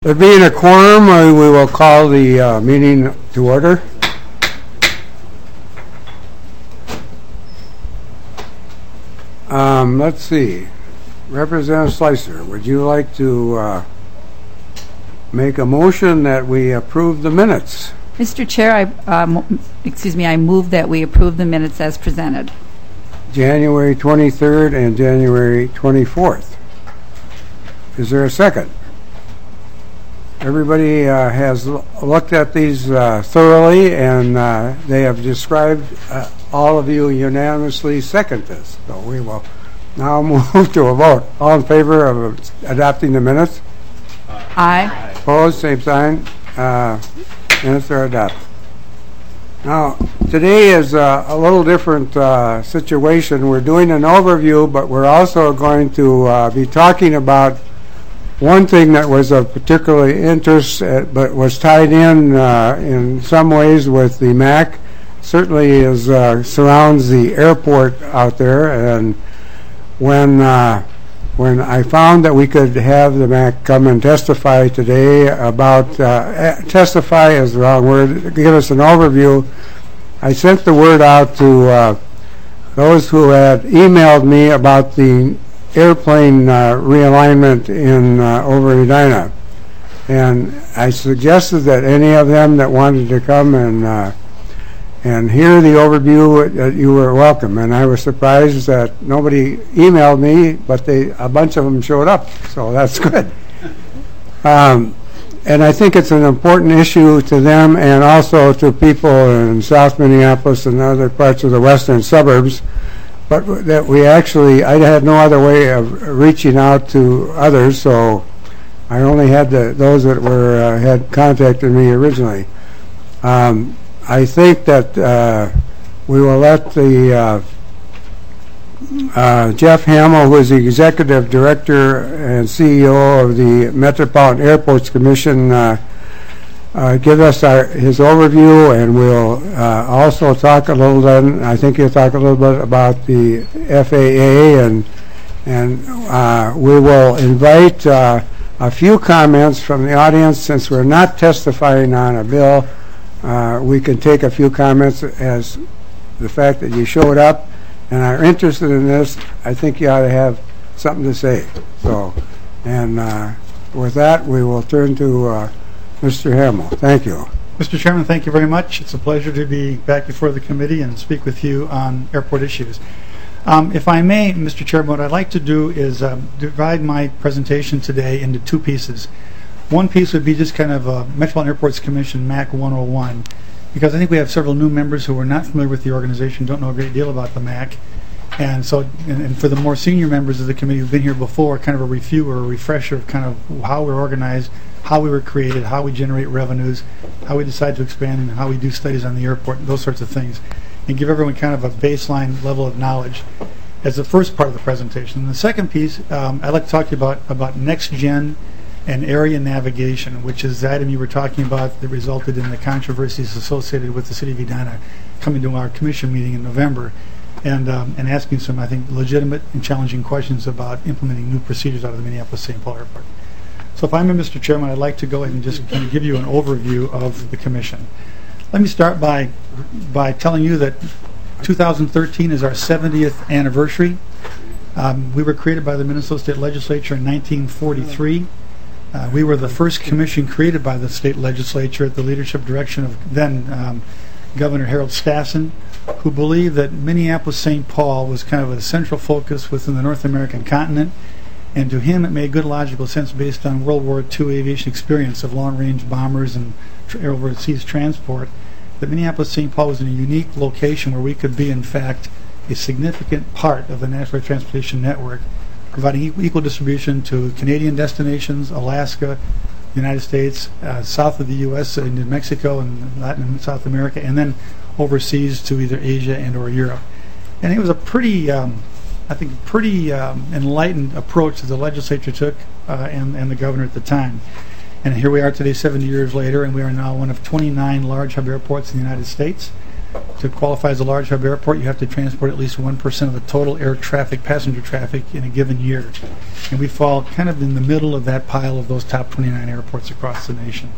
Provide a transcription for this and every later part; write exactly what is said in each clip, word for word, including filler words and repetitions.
There being a quorum, uh, we will call the uh, meeting to order. Um, let's see. Representative Slicer, would you like to uh, make a motion that we approve the minutes? Mister Chair, I, uh, excuse me, I move that we approve the minutes as presented. January twenty-third and January twenty-fourth. Is there a second? Everybody uh, has l- looked at these uh, thoroughly, and uh, they have described, uh, all of you unanimously second this. So we will now move to a vote. All in favor of adopting the minutes? Aye. Opposed, same sign. Uh, minutes are adopted. Now, today is uh, a little different uh, situation. We're doing an overview, but we're also going to uh, be talking about one thing that was of particular interest, uh, but was tied in uh, in some ways with the M A C, certainly is uh, surrounds the airport out there. And when uh, when I found that we could have the M A C come and testify today about uh, testify is the wrong word, give us an overview, I sent the word out to uh, those who had emailed me about the airplane uh, realignment in uh, over Edina, and I suggested that any of them that wanted to come and uh, and hear the overview, that you were welcome. And I was surprised that nobody emailed me, but they a bunch of them showed up, so that's good. Um, and I think it's an important issue to them and also to people in South Minneapolis and other parts of the western suburbs. But that we actually, I had no other way of reaching out to others, so I only had the, those that were uh, had contacted me originally. Um, I think that uh, we will let the uh, uh, Jeff Hamill, who is the Executive Director and C E O of the Metropolitan Airports Commission, uh, Uh, give us our, his overview, and we'll uh, also talk a little then, I think he'll talk a little bit about the F A A, and and uh, we will invite uh, a few comments from the audience. Since we're not testifying on a bill, uh, we can take a few comments as the fact that you showed up and are interested in this. I think you ought to have something to say. So, and uh, with that, we will turn to uh, Mister Hamill. Thank you. Mister Chairman, thank you very much. It's a pleasure to be back before the committee and speak with you on airport issues. Um, if I may, Mister Chairman, what I'd like to do is um, divide my presentation today into two pieces. One piece would be just kind of a Metropolitan Airports Commission M A C one oh one, because I think we have several new members who are not familiar with the organization, don't know a great deal about the M A C. And so, and, and for the more senior members of the committee who've been here before, kind of a review or a refresher of kind of how we're organized, how we were created, how we generate revenues, how we decide to expand, and how we do studies on the airport, those sorts of things, and give everyone kind of a baseline level of knowledge as the first part of the presentation. And the second piece, um, I'd like to talk to you about, about next-gen and area navigation, which is the item you were talking about that resulted in the controversies associated with the City of Edina coming to our commission meeting in November, and um, and asking some, I think, legitimate and challenging questions about implementing new procedures out of the Minneapolis-Saint Paul Airport. So if I may, Mister Chairman, I'd like to go ahead and just kind of give you an overview of the commission. Let me start by by telling you that two thousand thirteen is our seventieth anniversary. Um, we were created by the Minnesota State Legislature in nineteen forty-three. Uh, we were the first commission created by the state legislature at the leadership direction of then um, Governor Harold Stassen, who believed that Minneapolis-Saint Paul was kind of a central focus within the North American continent. And to him, it made good logical sense based on World War Two aviation experience of long-range bombers and tr- overseas transport, that Minneapolis-Saint Paul was in a unique location where we could be, in fact, a significant part of the national transportation network, providing e- equal distribution to Canadian destinations, Alaska, the United States, uh, south of the U S, into Mexico and Latin and South America, and then overseas to either Asia and or Europe. And it was a pretty... Um, I think, pretty um, enlightened approach that the legislature took uh, and, and the governor at the time. And here we are today, seventy years later, and we are now one of twenty-nine large hub airports in the United States. to qualify as a large hub airport, you have to transport at least one percent of the total air traffic, passenger traffic, in a given year. And we fall kind of in the middle of that pile of those top twenty-nine airports across the nation.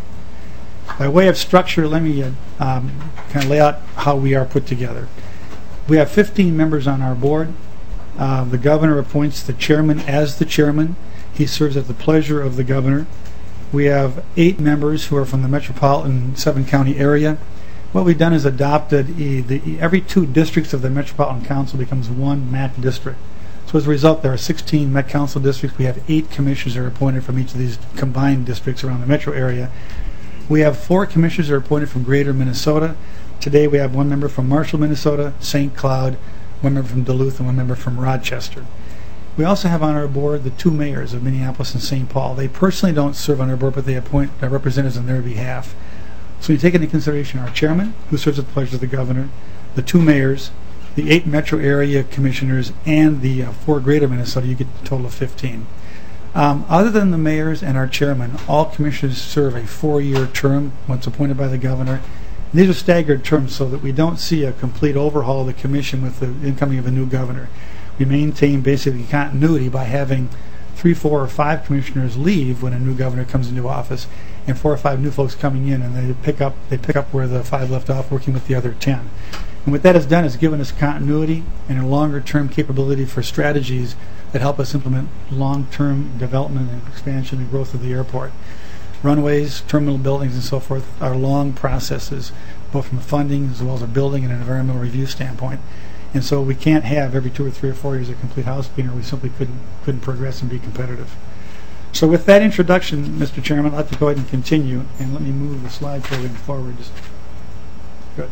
By way of structure, let me uh, um, kind of lay out how we are put together. We have fifteen members on our board. Uh, the governor appoints the chairman as the chairman. He serves at the pleasure of the governor. We have eight members who are from the metropolitan seven-county area. What we've done is adopted e, the, e, every two districts of the Metropolitan Council becomes one M A C district. So as a result, there are sixteen Met Council districts. We have eight commissioners that are appointed from each of these combined districts around the metro area. We have four commissioners that are appointed from Greater Minnesota. Today we have one member from Marshall, Minnesota, Saint Cloud, one member from Duluth, and one member from Rochester. We also have on our board the two mayors of Minneapolis and Saint Paul. They personally don't serve on our board, but they appoint uh, representatives on their behalf. So you take into consideration our chairman, who serves at the pleasure of the governor, the two mayors, the eight metro area commissioners, and the uh, four Greater Minnesota. You get a total of fifteen. Um, other than the mayors and our chairman, all commissioners serve a four-year term once appointed by the governor. And these are staggered terms so that we don't see a complete overhaul of the commission with the incoming of a new governor. We maintain basically continuity by having three, four, or five commissioners leave when a new governor comes into office, and four or five new folks coming in, and they pick up they pick up where the five left off, working with the other ten. And what that has done is given us continuity and a longer-term capability for strategies that help us implement long-term development and expansion and growth of the airport. Runways, terminal buildings, and so forth are long processes, both from a funding as well as a building and an environmental review standpoint. And so we can't have every two or three or four years a complete house cleaner. We simply couldn't couldn't progress and be competitive. So with that introduction, Mister Chairman, I'd like to go ahead and continue, and let me move the slide program forward. Just good.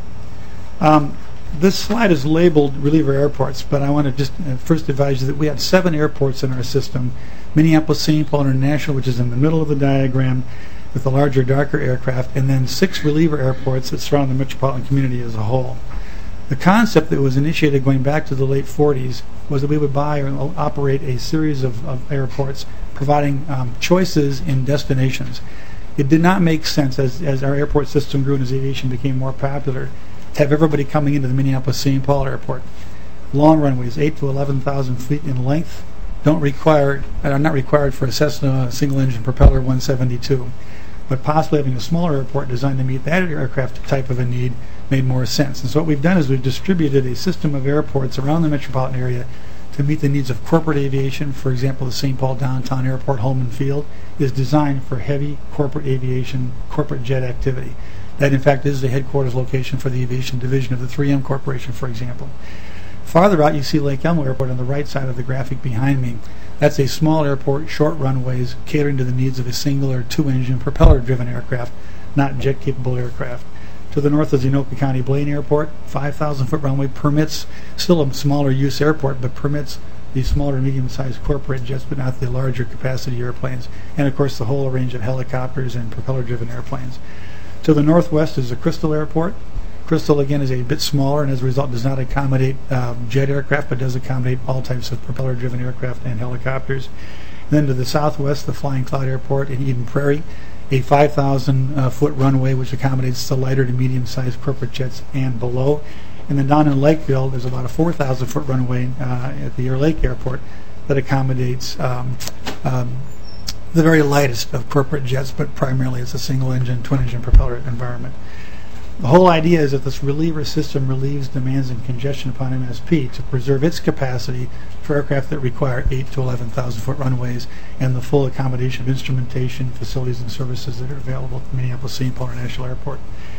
Um, this slide is labeled reliever airports, but I want to just uh, first advise you that we have seven airports in our system. Minneapolis Saint Paul International, which is in the middle of the diagram with the larger, darker aircraft, and then six reliever airports that surround the metropolitan community as a whole. The concept that was initiated going back to the late forties was that we would buy or operate a series of, of airports providing um, choices in destinations. It did not make sense as, as our airport system grew and as aviation became more popular to have everybody coming into the Minneapolis Saint Paul airport. Long runways, eight to eleven thousand feet in length, don't require are not required for a Cessna single-engine propeller one seventy-two. But possibly having a smaller airport designed to meet that aircraft type of a need made more sense. And so what we've done is we've distributed a system of airports around the metropolitan area to meet the needs of corporate aviation. For example, the Saint Paul Downtown Airport, Holman Field, is designed for heavy corporate aviation, corporate jet activity. That, in fact, is the headquarters location for the aviation division of the three M Corporation, for example. Farther out, you see Lake Elmo Airport on the right side of the graphic behind me. That's a small airport, short runways, catering to the needs of a single or two-engine propeller-driven aircraft, not jet-capable aircraft. To the north is the Anoka County Blaine Airport. five thousand foot runway permits, still a smaller use airport, but permits the smaller and medium-sized corporate jets, but not the larger capacity airplanes. And, of course, the whole range of helicopters and propeller-driven airplanes. To the northwest is the Crystal Airport. Crystal, again, is a bit smaller and as a result does not accommodate um, jet aircraft, but does accommodate all types of propeller-driven aircraft and helicopters. And then to the southwest, the Flying Cloud Airport in Eden Prairie, a five thousand uh, foot runway which accommodates the lighter to medium-sized corporate jets and below. And then down in Lakeville, there's about a four thousand foot runway uh, at the Ear Lake Airport that accommodates um, um, the very lightest of corporate jets, but primarily it's a single-engine, twin-engine propeller environment. The whole idea is that this reliever system relieves demands and congestion upon M S P to preserve its capacity for aircraft that require eight to eleven thousand foot runways and the full accommodation of instrumentation, facilities, and services that are available at the Minneapolis Saint Paul International Airport.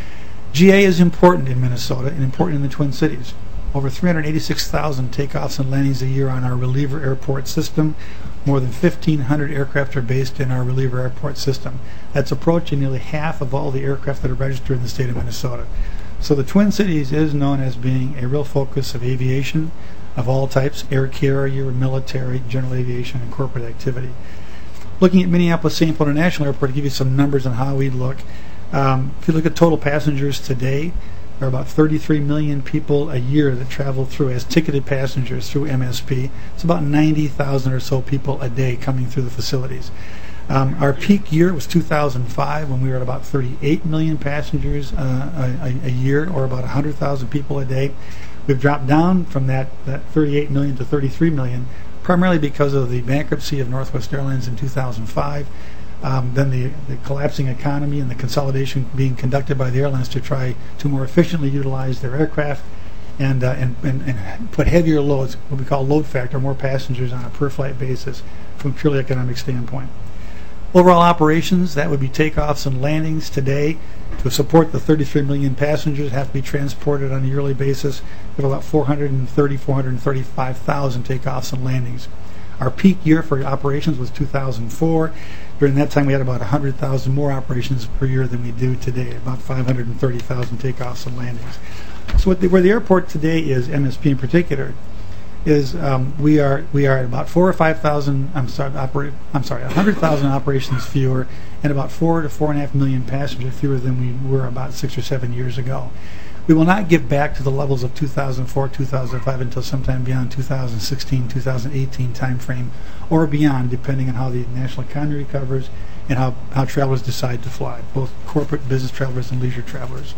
G A is important in Minnesota and important in the Twin Cities. Over three hundred eighty-six thousand takeoffs and landings a year on our reliever airport system. More than fifteen hundred aircraft are based in our reliever airport system. That's approaching nearly half of all the aircraft that are registered in the state of Minnesota. So the Twin Cities is known as being a real focus of aviation of all types, air carrier, military, general aviation, and corporate activity. Looking at Minneapolis Saint Paul International Airport, to give you some numbers on how we look. Um, if you look at total passengers today, there are about thirty-three million people a year that travel through as ticketed passengers through M S P. It's about ninety thousand or so people a day coming through the facilities. Um, our peak year was two thousand five, when we were at about thirty-eight million passengers uh, a, a year, or about one hundred thousand people a day. We've dropped down from that, that thirty-eight million to thirty-three million, primarily because of the bankruptcy of Northwest Airlines in two thousand five, um, then the, the collapsing economy and the consolidation being conducted by the airlines to try to more efficiently utilize their aircraft and, uh, and, and, and put heavier loads, what we call load factor, more passengers on a per-flight basis from a purely economic standpoint. Overall operations, that would be takeoffs and landings today. To support the thirty-three million passengers have to be transported on a yearly basis. We have about four hundred thirty, four hundred thirty-five thousand takeoffs and landings. Our peak year for operations was two thousand four. During that time, we had about one hundred thousand more operations per year than we do today, about five hundred thirty thousand takeoffs and landings. So what the, where the airport today is, M S P in particular, is um, we are we are at about four or five thousand. I'm sorry, operate. I'm sorry, a hundred thousand operations fewer, and about four to four and a half million passengers fewer than we were about six or seven years ago. We will not get back to the levels of two thousand four, two thousand five until sometime beyond two thousand sixteen, two thousand eighteen timeframe, or beyond, depending on how the national economy recovers and how how travelers decide to fly, both corporate, business travelers, and leisure travelers.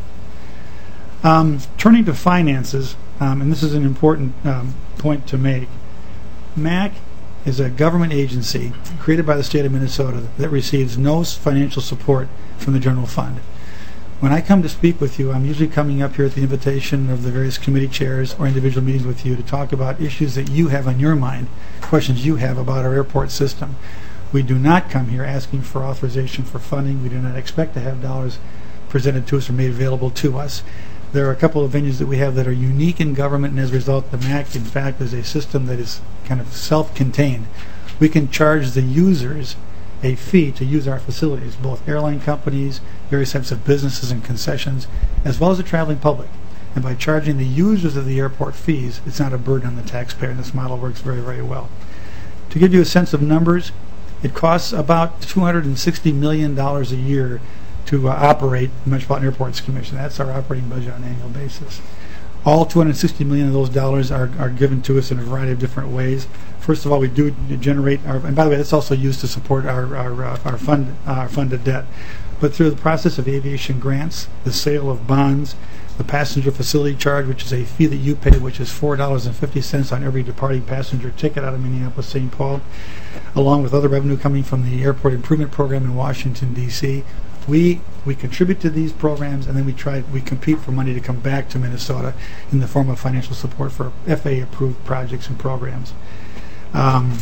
Um, turning to finances, um, and this is an important um, point to make, M A C is a government agency created by the state of Minnesota that receives no financial support from the general fund. When I come to speak with you, I'm usually coming up here at the invitation of the various committee chairs or individual meetings with you to talk about issues that you have on your mind, questions you have about our airport system. We do not come here asking for authorization for funding. We do not expect to have dollars presented to us or made available to us. There are a couple of venues that we have that are unique in government, and as a result, the M A C, in fact, is a system that is kind of self-contained. We can charge the users a fee to use our facilities, both airline companies, various types of businesses and concessions, as well as the traveling public. And by charging the users of the airport fees, it's not a burden on the taxpayer, and this model works very, very well. To give you a sense of numbers, it costs about two hundred sixty million dollars a year to uh, operate the Metropolitan Airports Commission. That's our operating budget on an annual basis. All two hundred sixty million dollars of those dollars are, are given to us in a variety of different ways. First of all, we do generate our, and by the way, that's also used to support our our, uh, our fund uh, our funded debt. But through the process of aviation grants, the sale of bonds, the passenger facility charge, which is a fee that you pay, which is four dollars and fifty cents on every departing passenger ticket out of Minneapolis Saint Paul, along with other revenue coming from the Airport Improvement Program in Washington, D C, We we contribute to these programs, and then we try we compete for money to come back to Minnesota in the form of financial support for F A A-approved projects and programs. Um,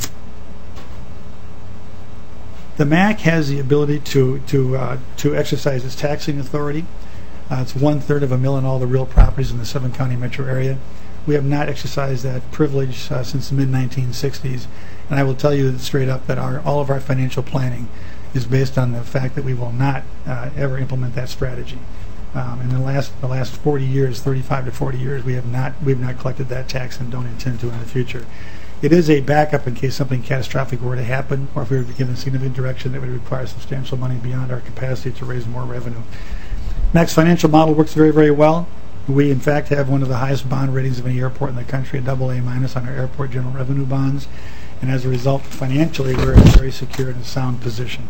the M A C has the ability to to uh, to exercise its taxing authority. Uh, it's one third of a mill in all the real properties in the seven county metro area. We have not exercised that privilege uh, since the mid nineteen sixties, and I will tell you straight up that our all of our financial planning is based on the fact that we will not uh, ever implement that strategy. Um, in the last the last forty years, thirty-five to forty years, we have not we've not collected that tax and don't intend to in the future. It is a backup in case something catastrophic were to happen, or if we were given significant direction that would require substantial money beyond our capacity to raise more revenue. M A C's financial model works very, very well. We, in fact, have one of the highest bond ratings of any airport in the country, a double A minus on our airport general revenue bonds, and as a result, financially, we're in a very secure and sound position.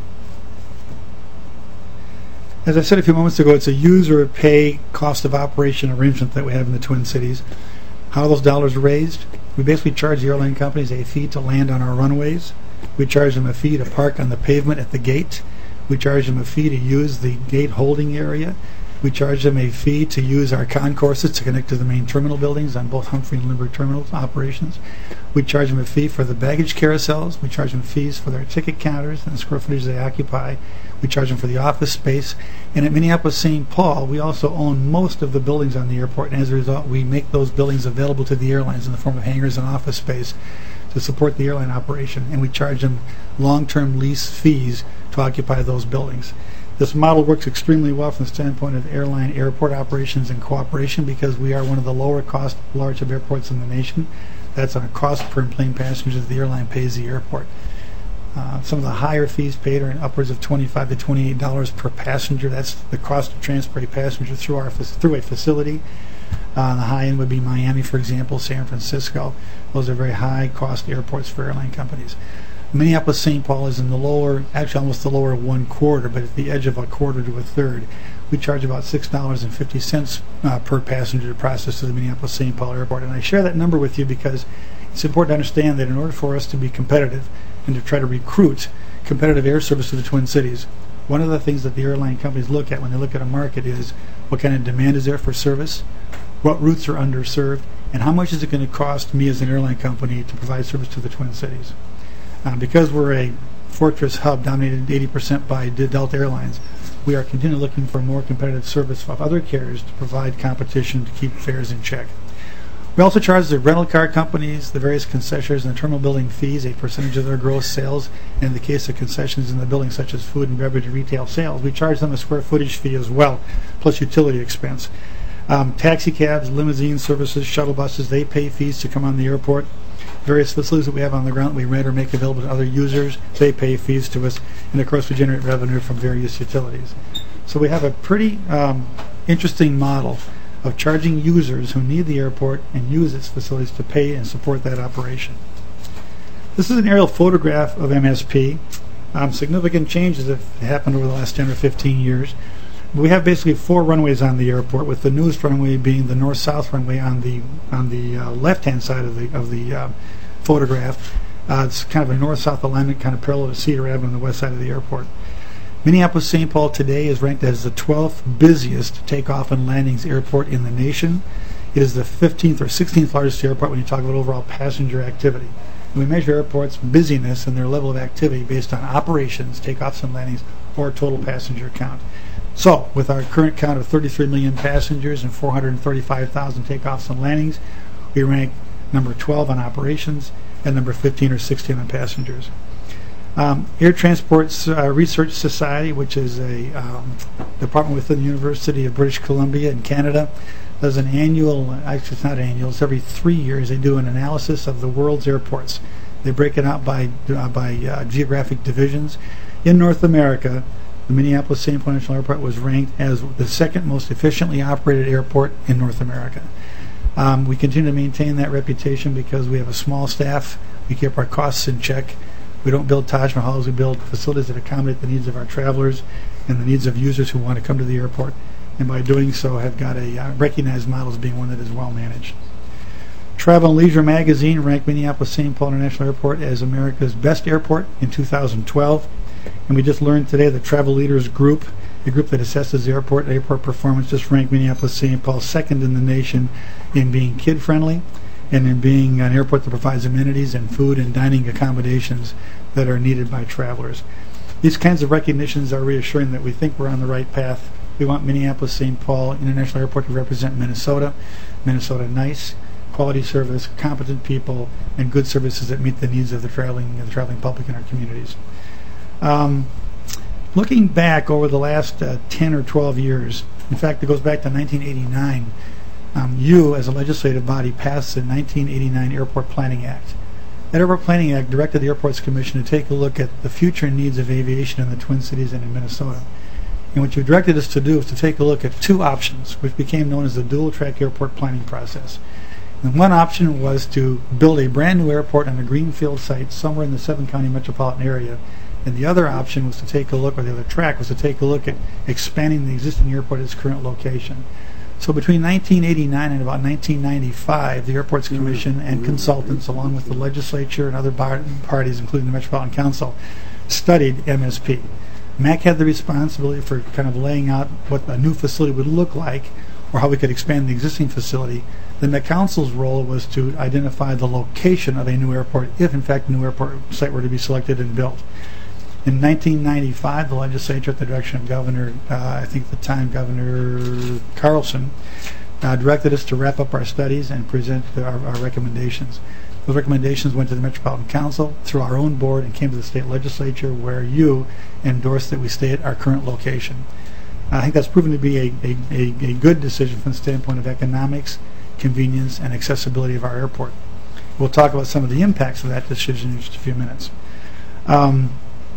As I said a few moments ago, it's a user pay cost of operation arrangement that we have in the Twin Cities. How are those dollars raised? We basically charge the airline companies a fee to land on our runways. We charge them a fee to park on the pavement at the gate. We charge them a fee to use the gate holding area. We charge them a fee to use our concourses to connect to the main terminal buildings on both Humphrey and Lindbergh terminals operations. We charge them a fee for the baggage carousels. We charge them fees for their ticket counters and the square footage they occupy. We charge them for the office space. And at Minneapolis Saint Paul, we also own most of the buildings on the airport, and as a result, we make those buildings available to the airlines in the form of hangars and office space to support the airline operation, and we charge them long-term lease fees to occupy those buildings. This model works extremely well from the standpoint of airline airport operations and cooperation because we are one of the lower cost large hub airports in the nation. That's on a cost per plane passenger that the airline pays the airport. Uh, some of the higher fees paid are upwards of twenty-five to twenty-eight dollars per passenger. That's the cost to transport a passenger through our through a facility. Uh, the high end would be Miami, for example, San Francisco. Those are very high cost airports for airline companies. Minneapolis-Saint Paul is in the lower, actually almost the lower one quarter, but at the edge of a quarter to a third. We charge about six dollars and fifty cents uh, per passenger to process to the Minneapolis-Saint Paul Airport. And I share that number with you because it's important to understand that in order for us to be competitive and to try to recruit competitive air service to the Twin Cities, one of the things that the airline companies look at when they look at a market is what kind of demand is there for service, what routes are underserved, and how much is it going to cost me as an airline company to provide service to the Twin Cities. Uh, because we're a fortress hub dominated eighty percent by Delta Airlines, we are continually looking for more competitive service of other carriers to provide competition to keep fares in check. We also charge the rental car companies, the various concessionaires, and the terminal building fees a percentage of their gross sales. And in the case of concessions in the building, such as food and beverage and retail sales, we charge them a square footage fee as well, plus utility expense. Um, taxi cabs, limousine services, shuttle buses, they pay fees to come on the airport. Various facilities that we have on the ground we rent or make available to other users, they pay fees to us, and of course we generate revenue from various utilities. So we have a pretty um, interesting model of charging users who need the airport and use its facilities to pay and support that operation. This is an aerial photograph of M S P. Um, significant changes have happened over the last ten or fifteen years. We have basically four runways on the airport, with the newest runway being the north-south runway on the on the uh, left-hand side of the of the uh, photograph. Uh, it's kind of a north-south alignment, kind of parallel to Cedar Avenue on the west side of the airport. Minneapolis-Saint Paul today is ranked as the twelfth busiest takeoff and landings airport in the nation. It is the fifteenth or sixteenth largest airport when you talk about overall passenger activity. And we measure airports' busyness and their level of activity based on operations, takeoffs and landings, or total passenger count. So, with our current count of thirty-three million passengers and four hundred thirty-five thousand takeoffs and landings, we rank number twelve on operations and number fifteen or sixteen on passengers. Um, Air Transport uh, Research Society, which is a um, department within the University of British Columbia in Canada, does an annual, actually it's not annual, it's every three years, they do an analysis of the world's airports. They break it out by, uh, by uh, geographic divisions. In North America, the Minneapolis-Saint Paul International Airport was ranked as the second most efficiently operated airport in North America. Um, we continue to maintain that reputation because we have a small staff, we keep our costs in check, we don't build Taj Mahals, we build facilities that accommodate the needs of our travelers and the needs of users who want to come to the airport, and by doing so have got a uh, recognized model as being one that is well managed. Travel and Leisure magazine ranked Minneapolis-Saint Paul International Airport as America's best airport in two thousand twelve. And we just learned today that Travel Leaders Group, the group that assesses the airport and airport performance, just ranked Minneapolis-Saint Paul second in the nation in being kid-friendly and in being an airport that provides amenities and food and dining accommodations that are needed by travelers. These kinds of recognitions are reassuring that we think we're on the right path. We want Minneapolis-Saint Paul International Airport to represent Minnesota, Minnesota nice, quality service, competent people, and good services that meet the needs of the traveling, of the traveling public in our communities. Um, looking back over the last uh, ten or twelve years, in fact it goes back to nineteen eighty-nine, um, you as a legislative body passed the nineteen eighty-nine Airport Planning Act. That Airport Planning Act directed the Airports Commission to take a look at the future needs of aviation in the Twin Cities and in Minnesota. And what you directed us to do is to take a look at two options, which became known as the dual-track airport planning process. And one option was to build a brand new airport on a greenfield site somewhere in the seven-county metropolitan area. And the other option was to take a look, or the other track was to take a look at expanding the existing airport at its current location. So between nineteen eighty-nine and about nineteen ninety-five, the Airports Commission and consultants, along with the legislature and other bar- parties, including the Metropolitan Council, studied M S P. M A C had the responsibility for kind of laying out what a new facility would look like, or how we could expand the existing facility. Then the council's role was to identify the location of a new airport, if in fact a new airport site were to be selected and built. In nineteen ninety-five, the legislature, at the direction of Governor, uh, I think at the time Governor Carlson, uh, directed us to wrap up our studies and present the, our, our recommendations. Those recommendations went to the Metropolitan Council through our own board and came to the state legislature, where you endorsed that we stay at our current location. I think that's proven to be a, a, a, a good decision from the standpoint of economics, convenience, and accessibility of our airport. We'll talk about some of the impacts of that decision in just a few minutes. Um,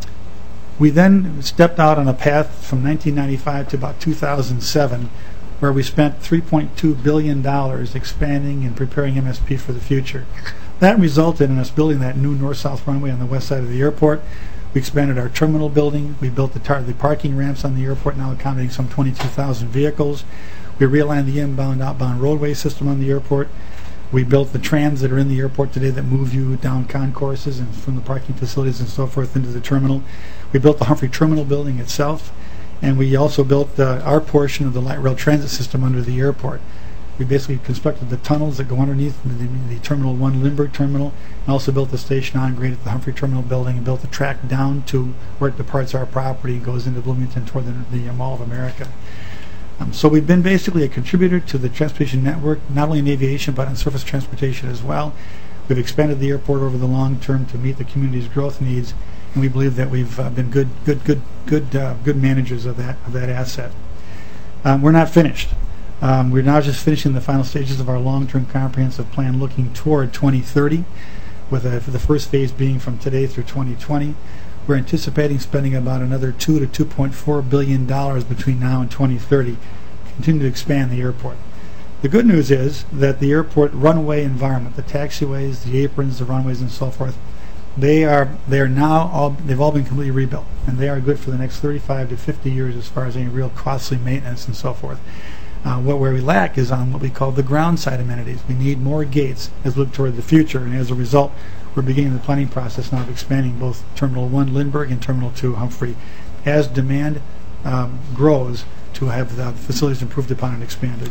we then stepped out on a path from nineteen ninety-five to about two thousand seven, where we spent three point two billion dollars expanding and preparing M S P for the future. That resulted in us building that new north-south runway on the west side of the airport. We expanded our terminal building. We built the, tar the parking ramps on the airport, now accommodating some twenty-two thousand vehicles. We realigned the inbound-outbound roadway system on the airport. We built the trams that are in the airport today that move you down concourses and from the parking facilities and so forth into the terminal. We built the Humphrey Terminal building itself, and we also built uh, our portion of the light rail transit system under the airport. We basically constructed the tunnels that go underneath the, the Terminal one Lindbergh Terminal, and also built the station on grade at the Humphrey Terminal building, and built the track down to where it departs our property and goes into Bloomington toward the, the Mall of America. Um, so we've been basically a contributor to the transportation network, not only in aviation but in surface transportation as well. We've expanded the airport over the long term to meet the community's growth needs, and we believe that we've uh, been good, good, good, good, uh, good managers of that of that asset. Um, we're not finished. Um, we're now just finishing the final stages of our long-term comprehensive plan, looking toward twenty thirty, with a, for the first phase being from today through twenty twenty. We're anticipating spending about another two to two point four billion dollars between now and twenty thirty to continue to expand the airport. The good news is that the airport runway environment, the taxiways, the aprons, the runways, and so forth, they are they are now all they've all been completely rebuilt, and they are good for the next thirty-five to fifty years as far as any real costly maintenance and so forth. Uh, what where we lack is on what we call the ground side amenities. We need more gates as we look toward the future, and as a result, we're beginning the planning process now of expanding both Terminal one Lindbergh and Terminal two Humphrey as demand um, grows to have the facilities improved upon and expanded.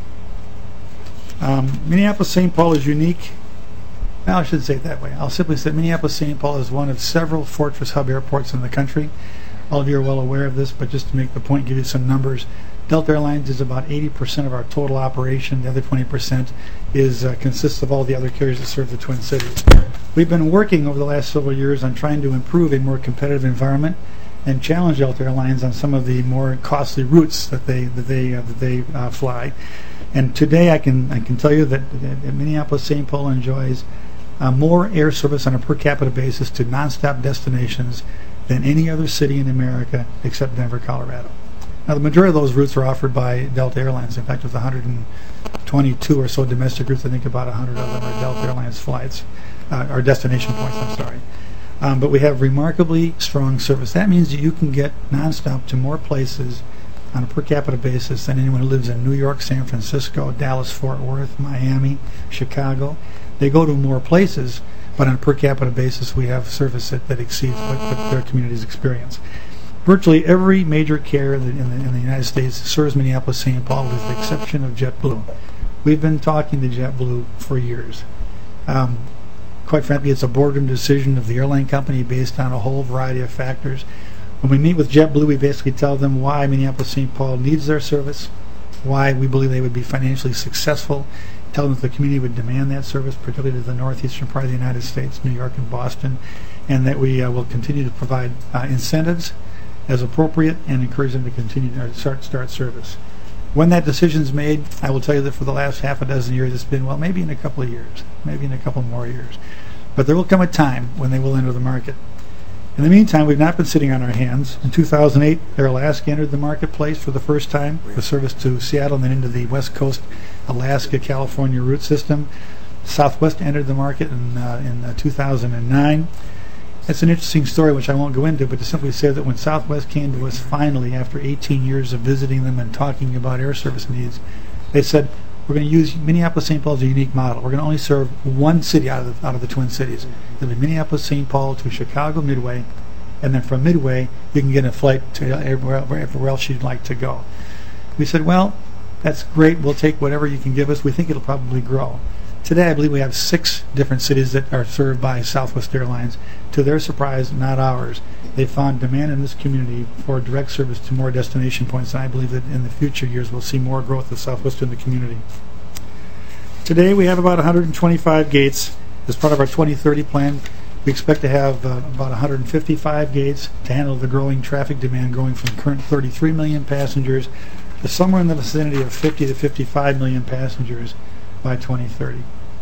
Um, Minneapolis-Saint Paul is unique. Well, I should say it that way. I'll simply say Minneapolis-Saint Paul is one of several Fortress Hub airports in the country. All of you are well aware of this, but just to make the point, give you some numbers. Delta Airlines is about eighty percent of our total operation. The other twenty percent is uh, consists of all the other carriers that serve the Twin Cities. We've been working over the last several years on trying to improve a more competitive environment and challenge Delta Airlines on some of the more costly routes that they that they uh, that they uh, fly. And today, I can I can tell you that, that Minneapolis-Saint Paul enjoys uh, more air service on a per capita basis to nonstop destinations than any other city in America except Denver, Colorado. Now, the majority of those routes are offered by Delta Airlines. In fact, with one hundred twenty-two or so domestic routes, I think about one hundred of them are Delta Airlines flights, uh, or destination points, I'm sorry. Um, but we have remarkably strong service. That means that you can get nonstop to more places on a per capita basis than anyone who lives in New York, San Francisco, Dallas, Fort Worth, Miami, Chicago. They go to more places, but on a per capita basis, we have service that, that exceeds what, what their communities experience. Virtually every major carrier in the, in the United States serves Minneapolis-Saint Paul with the exception of JetBlue. We've been talking to JetBlue for years. Um, quite frankly, it's a boardroom decision of the airline company based on a whole variety of factors. When we meet with JetBlue, we basically tell them why Minneapolis-Saint Paul needs their service, why we believe they would be financially successful, tell them that the community would demand that service, particularly to the northeastern part of the United States, New York and Boston, and that we uh, will continue to provide uh, incentives as appropriate and encourage them to continue to start start service. When that decision is made, I will tell you that for the last half a dozen years it's been, well, maybe in a couple of years, maybe in a couple more years. But there will come a time when they will enter the market. In the meantime, we've not been sitting on our hands. In two thousand eight, Air Alaska entered the marketplace for the first time with service to Seattle and then into the West Coast Alaska, California route system. Southwest entered the market in, uh, in uh, two thousand nine. It's an interesting story, which I won't go into, but to simply say that when Southwest came to us finally, after eighteen years of visiting them and talking about air service needs, they said, we're going to use Minneapolis-Saint Paul as a unique model. We're going to only serve one city out of the, out of the Twin Cities. It'll be Minneapolis-Saint Paul to Chicago Midway, and then from Midway, you can get a flight to everywhere, wherever else you'd like to go. We said, well, that's great. We'll take whatever you can give us. We think it'll probably grow. Today, I believe we have six different cities that are served by Southwest Airlines. To their surprise, not ours. They found demand in this community for direct service to more destination points, and I believe that in the future years we'll see more growth of Southwest in the community. Today, we have about one hundred twenty-five gates. As part of our twenty thirty plan, we expect to have uh, about one hundred fifty-five gates to handle the growing traffic demand, going from current thirty-three million passengers to somewhere in the vicinity of fifty to fifty-five million passengers by twenty thirty.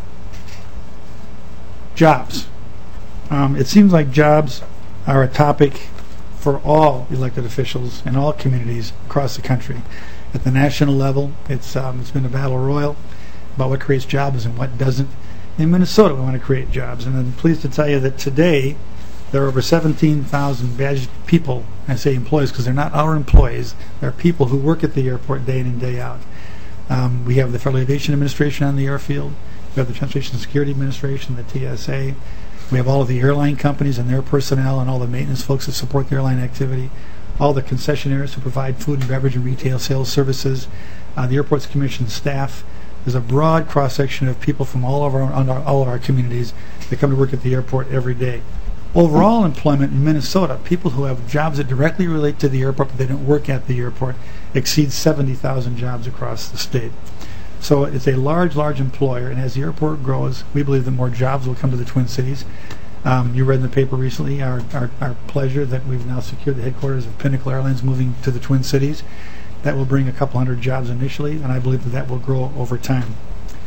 Jobs. Um, it seems like jobs are a topic for all elected officials in all communities across the country. At the national level, it's um, it's been a battle royal about what creates jobs and what doesn't. In Minnesota, we want to create jobs, and I'm pleased to tell you that today there are over seventeen thousand badged people. I say employees because they're not our employees. They're people who work at the airport day in and day out. Um, we have the Federal Aviation Administration on the airfield. We have the Transportation Security Administration, the T S A. We have all of the airline companies and their personnel and all the maintenance folks that support the airline activity, all the concessionaires who provide food and beverage and retail sales services, uh, the airport's commission staff. There's a broad cross-section of people from all of our, all of our communities that come to work at the airport every day. Overall employment in Minnesota, people who have jobs that directly relate to the airport but they don't work at the airport, exceeds seventy thousand jobs across the state. So it's a large, large employer, and as the airport grows, we believe that more jobs will come to the Twin Cities. Um, you read in the paper recently our, our, our pleasure that we've now secured the headquarters of Pinnacle Airlines moving to the Twin Cities. That will bring a couple hundred jobs initially, and I believe that that will grow over time.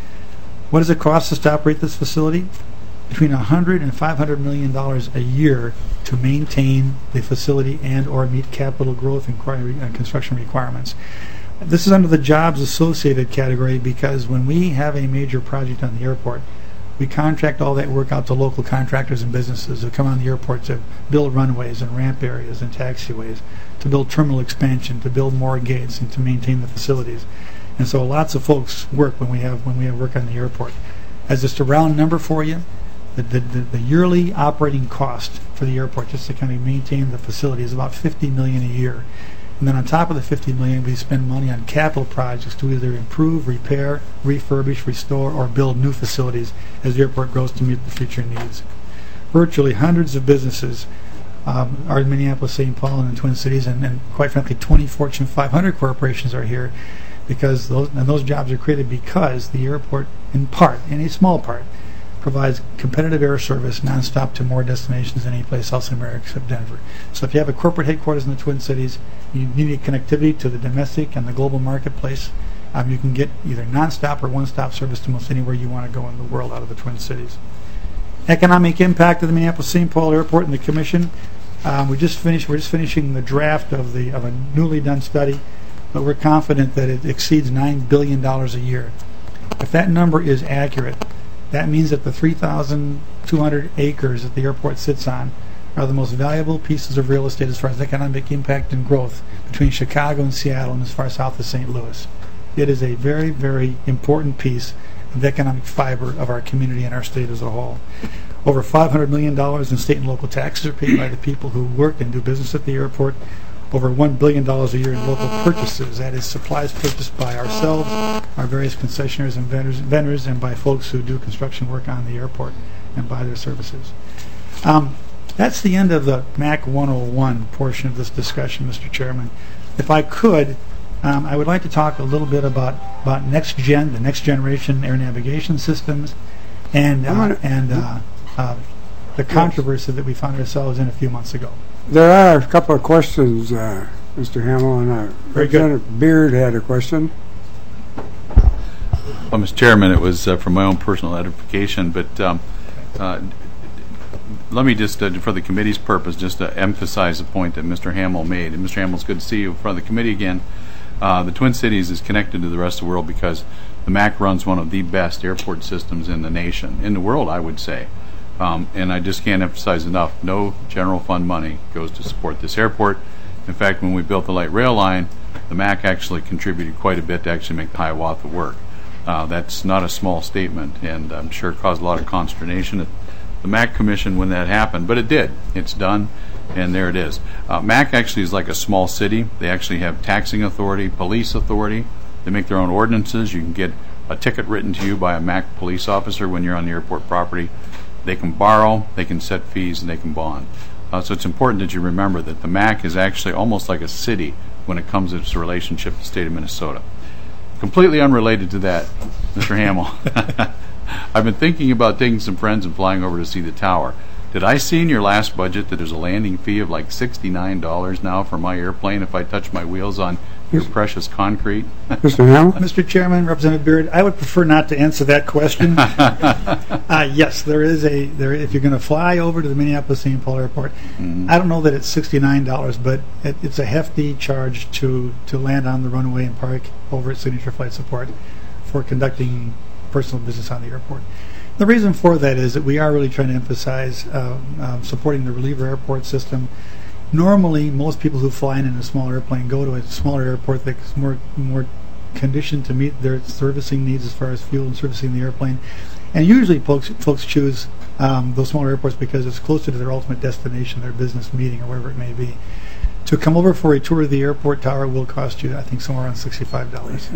What does it cost us to operate this facility? Between one hundred and five hundred million dollars a year to maintain the facility and or meet capital growth and construction requirements. This is under the jobs associated category because when we have a major project on the airport, we contract all that work out to local contractors and businesses who come on the airport to build runways and ramp areas and taxiways, to build terminal expansion, to build more gates, and to maintain the facilities. And so lots of folks work when we have when we have work on the airport. As just a round number for you, the, the, the, the yearly operating cost for the airport just to kind of maintain the facility is about fifty million dollars a year. And then on top of the fifty million dollars, we spend money on capital projects to either improve, repair, refurbish, restore, or build new facilities as the airport grows to meet the future needs. Virtually hundreds of businesses um, are in Minneapolis, Saint Paul, and the Twin Cities, and, and quite frankly, twenty Fortune five hundred corporations are here because those and those jobs are created because the airport, in part, in a small part, provides competitive air service nonstop to more destinations than any place else in America except Denver. So if you have a corporate headquarters in the Twin Cities, you need connectivity to the domestic and the global marketplace. Um, you can get either nonstop or one-stop service to most anywhere you want to go in the world out of the Twin Cities. Economic impact of the Minneapolis-Saint Paul Airport and the Commission. Um, we just finished. We're just finishing the draft of the of a newly done study, but we're confident that it exceeds nine billion dollars a year. If that number is accurate, that means that the three thousand two hundred acres that the airport sits on are the most valuable pieces of real estate as far as economic impact and growth between Chicago and Seattle and as far south as Saint Louis. It is a very, very important piece of the economic fiber of our community and our state as a whole. Over five hundred million dollars in state and local taxes are paid by the people who work and do business at the airport. Over one billion dollars a year in local purchases, that is supplies purchased by ourselves, our various concessionaires and vendors, vendors and by folks who do construction work on the airport and buy their services. Um, that's the end of the M A C one oh one portion of this discussion, Mister Chairman. If I could, um, I would like to talk a little bit about, about next gen, the next generation air navigation systems, and uh, and uh, uh, the controversy that we found ourselves in a few months ago. There are a couple of questions, uh, Mister Hamill, and uh, Very good. Representative Beard had a question. Well, Mister Chairman, it was uh, for my own personal edification, but um, uh, let me just, uh, for the committee's purpose, just to emphasize the point that Mister Hamill made. And Mister Hamill, it's good to see you in front of the committee again. Uh, the Twin Cities is connected to the rest of the world because the M A C runs one of the best airport systems in the nation, in the world, I would say. Um, and I just can't emphasize enough, no general fund money goes to support this airport. In fact, when we built the light rail line, the M A C actually contributed quite a bit to actually make the Hiawatha work. Uh, that's not a small statement, and I'm sure it caused a lot of consternation at the M A C Commission when that happened, but it did. It's done, and there it is. Uh, M A C actually is like a small city. They actually have taxing authority, police authority. They make their own ordinances. You can get a ticket written to you by a M A C police officer when you're on the airport property. They can borrow, they can set fees, and they can bond. Uh, so it's important that you remember that the M A C is actually almost like a city when it comes to its relationship to the state of Minnesota. Completely unrelated to that, Mister Hamill. I've been thinking about taking some friends and flying over to see the tower. Did I see in your last budget that there's a landing fee of like sixty-nine dollars now for my airplane if I touch my wheels on your precious concrete? Mister Hamill? Mister Chairman, Representative Beard, I would prefer not to answer that question. uh, yes, there is a there. If you're going to fly over to the Minneapolis-Saint Paul Airport, mm-hmm. I don't know that it's sixty-nine dollars, but it, it's a hefty charge to to land on the runway and park over at Signature Flight Support for conducting personal business on the airport. The reason for that is that we are really trying to emphasize uh, uh, supporting the reliever airport system. Normally, most people who fly in, in a small airplane go to a smaller airport that's more more conditioned to meet their servicing needs as far as fuel and servicing the airplane. And usually, folks folks choose um, those smaller airports because it's closer to their ultimate destination, their business meeting, or wherever it may be. To come over for a tour of the airport tower will cost you, I think, somewhere around sixty-five dollars.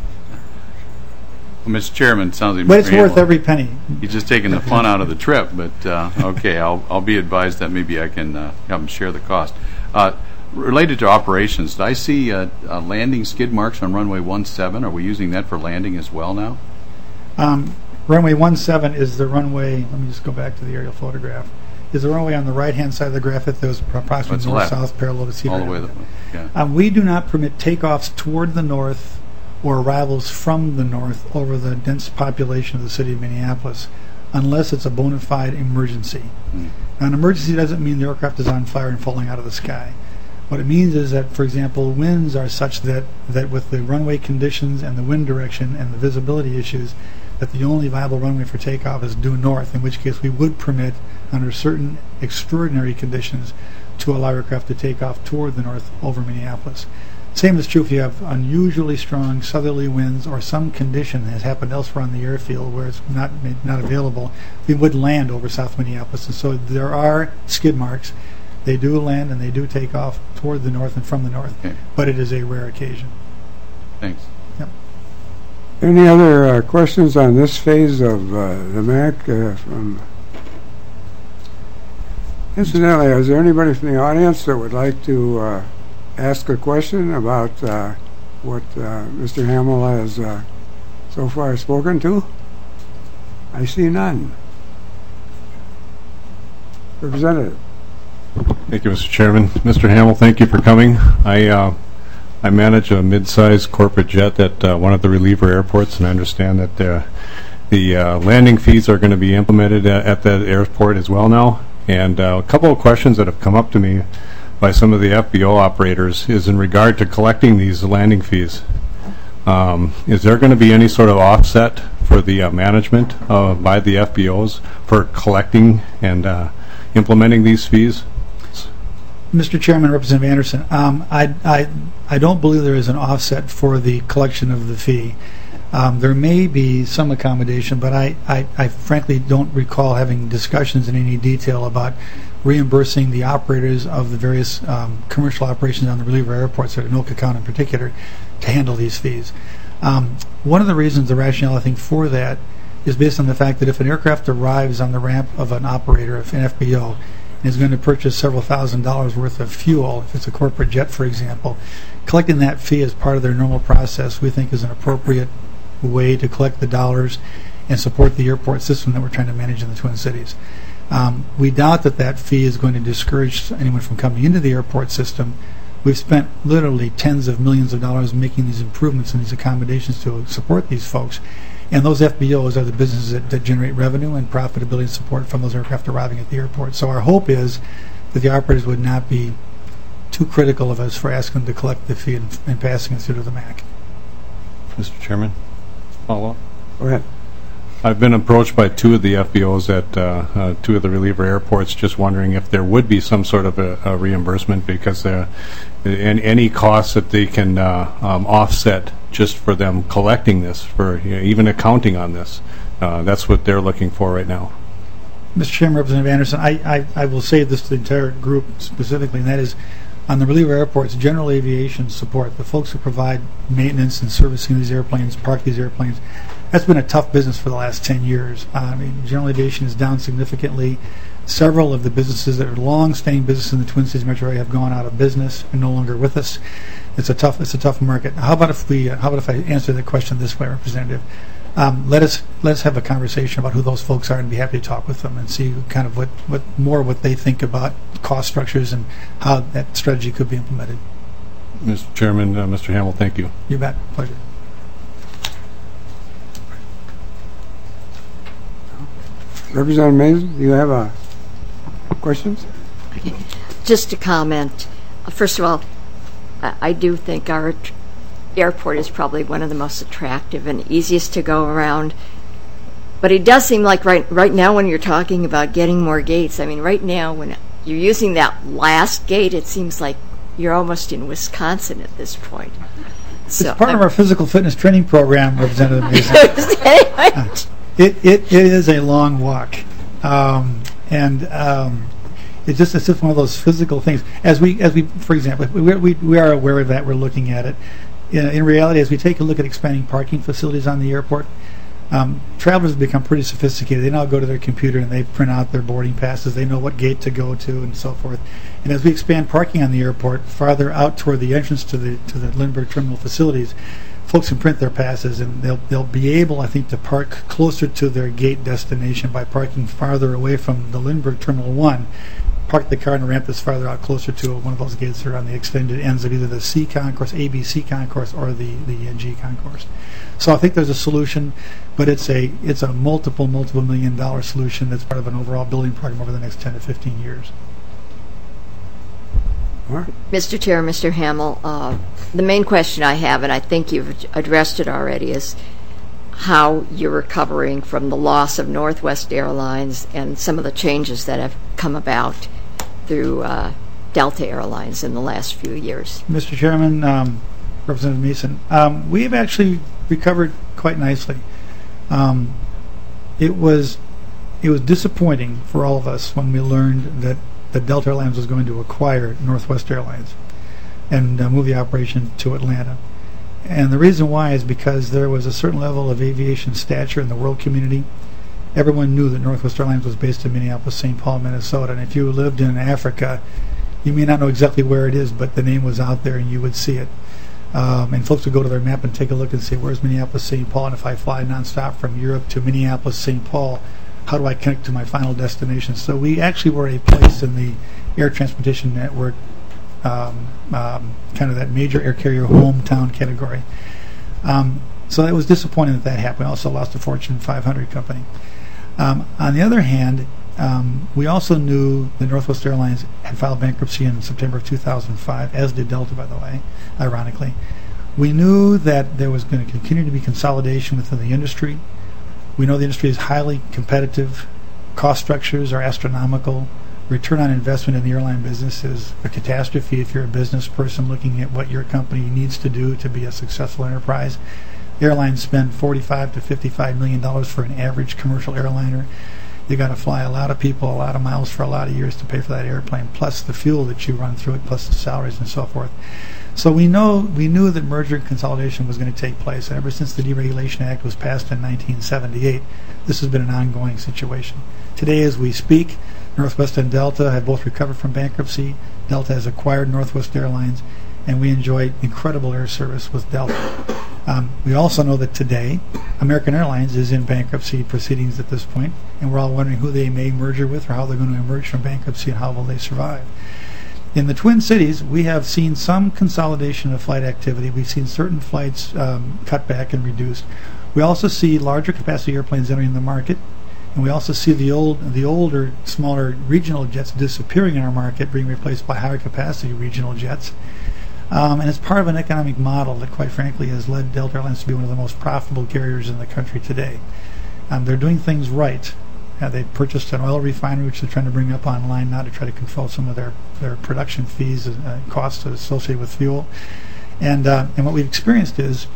Well, Mister Chairman, it sounds like But Mister it's worth Hamel- every penny. He's just taking the fun out of the trip, but uh, okay, I'll I'll be advised that maybe I can uh, help him share the cost. Uh, related to operations, did I see uh, uh, landing skid marks on runway one seven? Are we using that for landing as well now? Um, runway one seven is the runway, let me just go back to the aerial photograph, is the runway on the right-hand side of the graph that was approximately That's left. north-south parallel to Cedar All the way Avenue. that way. Yeah. Um, we do not permit takeoffs toward the north or arrivals from the north over the dense population of the city of Minneapolis unless it's a bona fide emergency. Mm. Now, an emergency doesn't mean the aircraft is on fire and falling out of the sky. What it means is that, for example, winds are such that, that with the runway conditions and the wind direction and the visibility issues, that the only viable runway for takeoff is due north, in which case we would permit, under certain extraordinary conditions, to allow aircraft to take off toward the north over Minneapolis. Same is true if you have unusually strong southerly winds or some condition that has happened elsewhere on the airfield where it's not not available. We would land over South Minneapolis, and so there are skid marks. They do land and they do take off toward the north and from the north, Okay. but it is a rare occasion. Thanks. Yep. Any other uh, questions on this phase of uh, the M A C? Uh, from Incidentally, is there anybody from the audience that would like to uh, ask a question about uh, what uh, Mister Hamel has uh, so far spoken to? I see none. Representative. Thank you, Mister Chairman. Mister Hamel, thank you for coming. I uh, I manage a mid-sized corporate jet at uh, one of the reliever airports, and I understand that uh, the uh, landing fees are going to be implemented at, at that airport as well now. And uh, a couple of questions that have come up to me by some of the F B O operators is in regard to collecting these landing fees. Um, is there going to be any sort of offset for the uh, management uh, by the F B Os for collecting and uh, implementing these fees? Mister Chairman, Representative Anderson, um, I, I, I don't believe there is an offset for the collection of the fee. Um, there may be some accommodation, but I, I, I frankly don't recall having discussions in any detail about reimbursing the operators of the various um, commercial operations on the reliever airports, at Anoka County in particular, to handle these fees. Um, one of the reasons, the rationale I think for that, is based on the fact that if an aircraft arrives on the ramp of an operator, if an F B O, and is going to purchase several thousand dollars worth of fuel, if it's a corporate jet, for example, collecting that fee as part of their normal process, we think is an appropriate way to collect the dollars and support the airport system that we're trying to manage in the Twin Cities. Um, we doubt that that fee is going to discourage anyone from coming into the airport system. We've spent literally tens of millions of dollars making these improvements and these accommodations to support these folks. And those F B Os are the businesses that, that generate revenue and profitability and support from those aircraft arriving at the airport. So our hope is that the operators would not be too critical of us for asking them to collect the fee and, and passing it through to the M A C. Mister Chairman, follow up. Go ahead. I've been approached by two of the F B Os at uh, uh, two of the reliever airports, just wondering if there would be some sort of a, a reimbursement because uh, and any costs that they can uh, um, offset just for them collecting this, for you know, even accounting on this. Uh, that's what they're looking for right now. Mister Chairman, Representative Anderson, I, I, I will say this to the entire group specifically, and that is on the reliever airports, general aviation support, the folks who provide maintenance and servicing these airplanes, park these airplanes, that's been a tough business for the last ten years. Uh, I mean, general aviation is down significantly. Several of the businesses that are long-staying businesses in the Twin Cities metro area have gone out of business and no longer with us. It's a tough, it's a tough market. How about if we, uh, how about if I answer the question this way, Representative? Um, let us let us have a conversation about who those folks are, and be happy to talk with them and see kind of what, what more what they think about cost structures and how that strategy could be implemented. Mister Chairman, uh, Mister Hamel, thank you. You bet. Pleasure. Representative Mason, do you have uh, questions? Just to comment, uh, first of all, I, I do think our t- airport is probably one of the most attractive and easiest to go around. but it does seem like right right now when you're talking about getting more gates, I mean, right now when you're using that last gate, it seems like you're almost in Wisconsin at this point. So It's part I'm- of our physical fitness training program, Representative Mason. Anyway, It, it, it is a long walk. Um, and um, it's just it's just one of those physical things. As we, as we for example, we, we, we are aware of that, we're looking at it. In, in reality, as we take a look at expanding parking facilities on the airport, um, travelers have become pretty sophisticated. They now go to their computer and they print out their boarding passes. They know what gate to go to and so forth. And as we expand parking on the airport farther out toward the entrance to the to the Lindbergh terminal facilities, folks can print their passes and they'll they'll be able, I think, to park closer to their gate destination by parking farther away from the Lindbergh Terminal One. Park the car in a ramp that's farther out, closer to one of those gates that are on the extended ends of either the C concourse, A B C concourse, or the the G concourse. So I think there's a solution, but it's a it's a multiple multiple million dollar solution that's part of an overall building program over the next ten to fifteen years. Mister Chair, Mister Hamill, uh, the main question I have, and I think you've addressed it already, is how you're recovering from the loss of Northwest Airlines and some of the changes that have come about through uh, Delta Airlines in the last few years. Mister Chairman, um, Representative Mason, um, we have actually recovered quite nicely. Um, it was it was disappointing for all of us when we learned that that Delta Airlines was going to acquire Northwest Airlines and uh, move the operation to Atlanta. And the reason why is because there was a certain level of aviation stature in the world community. Everyone knew that Northwest Airlines was based in Minneapolis, Saint Paul, Minnesota. And if you lived in Africa, you may not know exactly where it is, but the name was out there and you would see it. Um, and folks would go to their map and take a look and say, where's Minneapolis, Saint Paul? And if I fly nonstop from Europe to Minneapolis, Saint Paul, how do I connect to my final destination? So we actually were a place in the air transportation network, um, um, kind of that major air carrier hometown category. Um, so it was disappointing that that happened. We also lost a Fortune five hundred company. Um, on the other hand, um, we also knew that Northwest Airlines had filed bankruptcy in September of two thousand five, as did Delta, by the way, ironically. We knew that there was going to continue to be consolidation within the industry. We know the industry is highly competitive. Cost structures are astronomical. Return on investment in the airline business is a catastrophe if you're a business person looking at what your company needs to do to be a successful enterprise. Airlines spend forty-five to fifty-five million dollars for an average commercial airliner. You got to fly a lot of people, a lot of miles for a lot of years to pay for that airplane, plus the fuel that you run through it, plus the salaries and so forth. So we know we knew that merger and consolidation was going to take place. And ever since the Deregulation Act was passed in nineteen seventy-eight, this has been an ongoing situation. Today, as we speak, Northwest and Delta have both recovered from bankruptcy. Delta has acquired Northwest Airlines, and we enjoy incredible air service with Delta. Um, we also know that today, American Airlines is in bankruptcy proceedings at this point, and we're all wondering who they may merger with or how they're going to emerge from bankruptcy and how will they survive. In the Twin Cities, we have seen some consolidation of flight activity. We've seen certain flights um, cut back and reduced. We also see larger capacity airplanes entering the market, and we also see the old, the older, smaller regional jets disappearing in our market, being replaced by higher capacity regional jets. Um, and it's part of an economic model that, quite frankly, has led Delta Airlines to be one of the most profitable carriers in the country today. Um, they're doing things right. Uh, they purchased an oil refinery, which they're trying to bring up online now to try to control some of their, their production fees and uh, costs associated with fuel. And uh, and what we've experienced is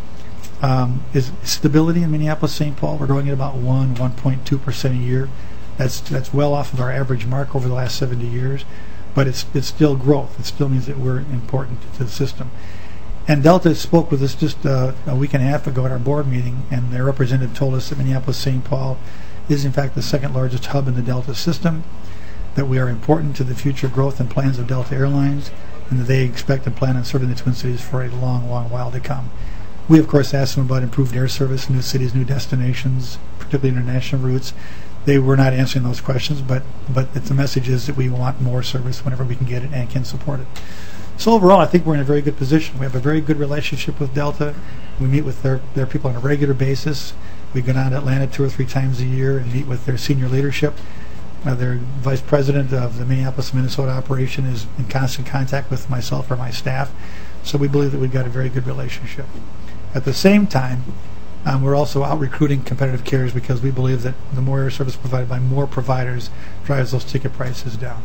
um, is stability in Minneapolis, Saint Paul. We're growing at about one, one point two percent a year. That's that's well off of our average mark over the last seventy years, but it's it's still growth. It still means that we're important to the system. And Delta spoke with us just uh, a week and a half ago at our board meeting, and their representative told us that Minneapolis, Saint Paul is in fact the second largest hub in the Delta system, that we are important to the future growth and plans of Delta Airlines, and that they expect and plan on serving the Twin Cities for a long, long while to come. We, of course, asked them about improved air service, new cities, new destinations, particularly international routes. They were not answering those questions, but, but the message is that we want more service whenever we can get it and can support it. So overall, I think we're in a very good position. We have a very good relationship with Delta. We meet with their, their people on a regular basis. We go down to Atlanta two or three times a year and meet with their senior leadership. Uh, their vice president of the Minneapolis, Minnesota operation is in constant contact with myself or my staff. So we believe that we've got a very good relationship. At the same time, Um, we're also out recruiting competitive carriers because we believe that the more air service provided by more providers drives those ticket prices down.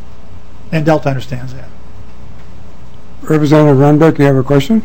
And Delta understands that. Representative Runbeck, you have a question?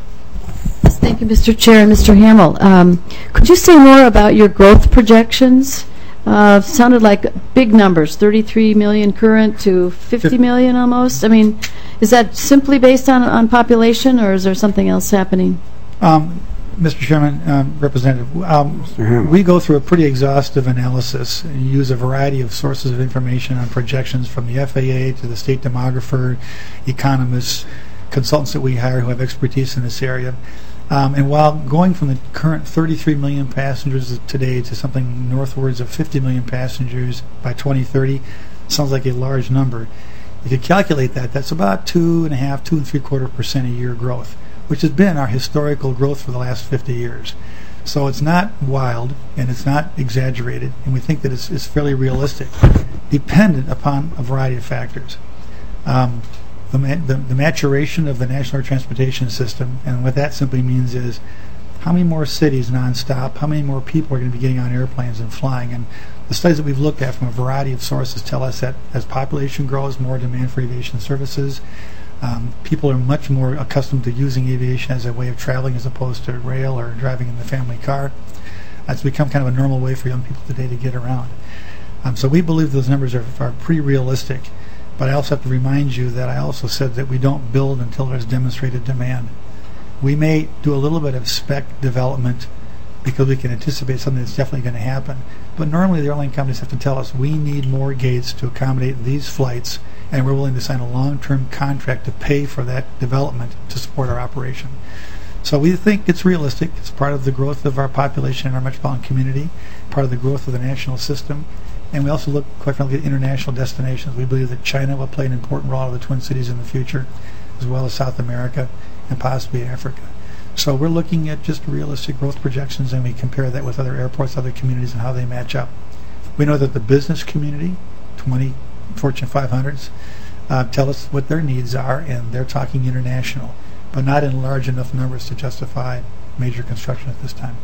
Yes, thank you, Mister Chair and Mister Hamel. Um, could you say more about your growth projections? Uh, sounded like big numbers, thirty-three million current to fifty million almost. I mean, is that simply based on, on population, or is there something else happening? Um, Mister Chairman, um, Representative, um, Hamel. we go through a pretty exhaustive analysis and use a variety of sources of information on projections from the F A A to the state demographer, economists, consultants that we hire who have expertise in this area. Um, and while going from the current thirty-three million passengers today to something northwards of fifty million passengers by twenty thirty sounds like a large number. If you calculate that, that's about two and a half, two and three quarter percent a year growth, which has been our historical growth for the last fifty years. So it's not wild and it's not exaggerated, and we think that it's, it's fairly realistic, dependent upon a variety of factors. Um, The, ma the, the maturation of the national air transportation system, and what that simply means is how many more cities nonstop, how many more people are going to be getting on airplanes and flying. And the studies that we've looked at from a variety of sources tell us that as population grows, more demand for aviation services. Um, people are much more accustomed to using aviation as a way of traveling as opposed to rail or driving in the family car. That's become kind of a normal way for young people today to get around. Um, so we believe those numbers are, are pretty realistic. But I also have to remind you that I also said that we don't build until there's demonstrated demand. We may do a little bit of spec development because we can anticipate something that's definitely going to happen. But normally the airline companies have to tell us we need more gates to accommodate these flights, and we're willing to sign a long-term contract to pay for that development to support our operation. So we think it's realistic. It's part of the growth of our population in our metropolitan community, part of the growth of the national system. And we also look, quite frankly, at international destinations. We believe that China will play an important role in the Twin Cities in the future, as well as South America and possibly Africa. So we're looking at just realistic growth projections, and we compare that with other airports, other communities, and how they match up. We know that the business community, twenty Fortune five hundreds, uh, tell us what their needs are, and they're talking international, but not in large enough numbers to justify major construction at this time.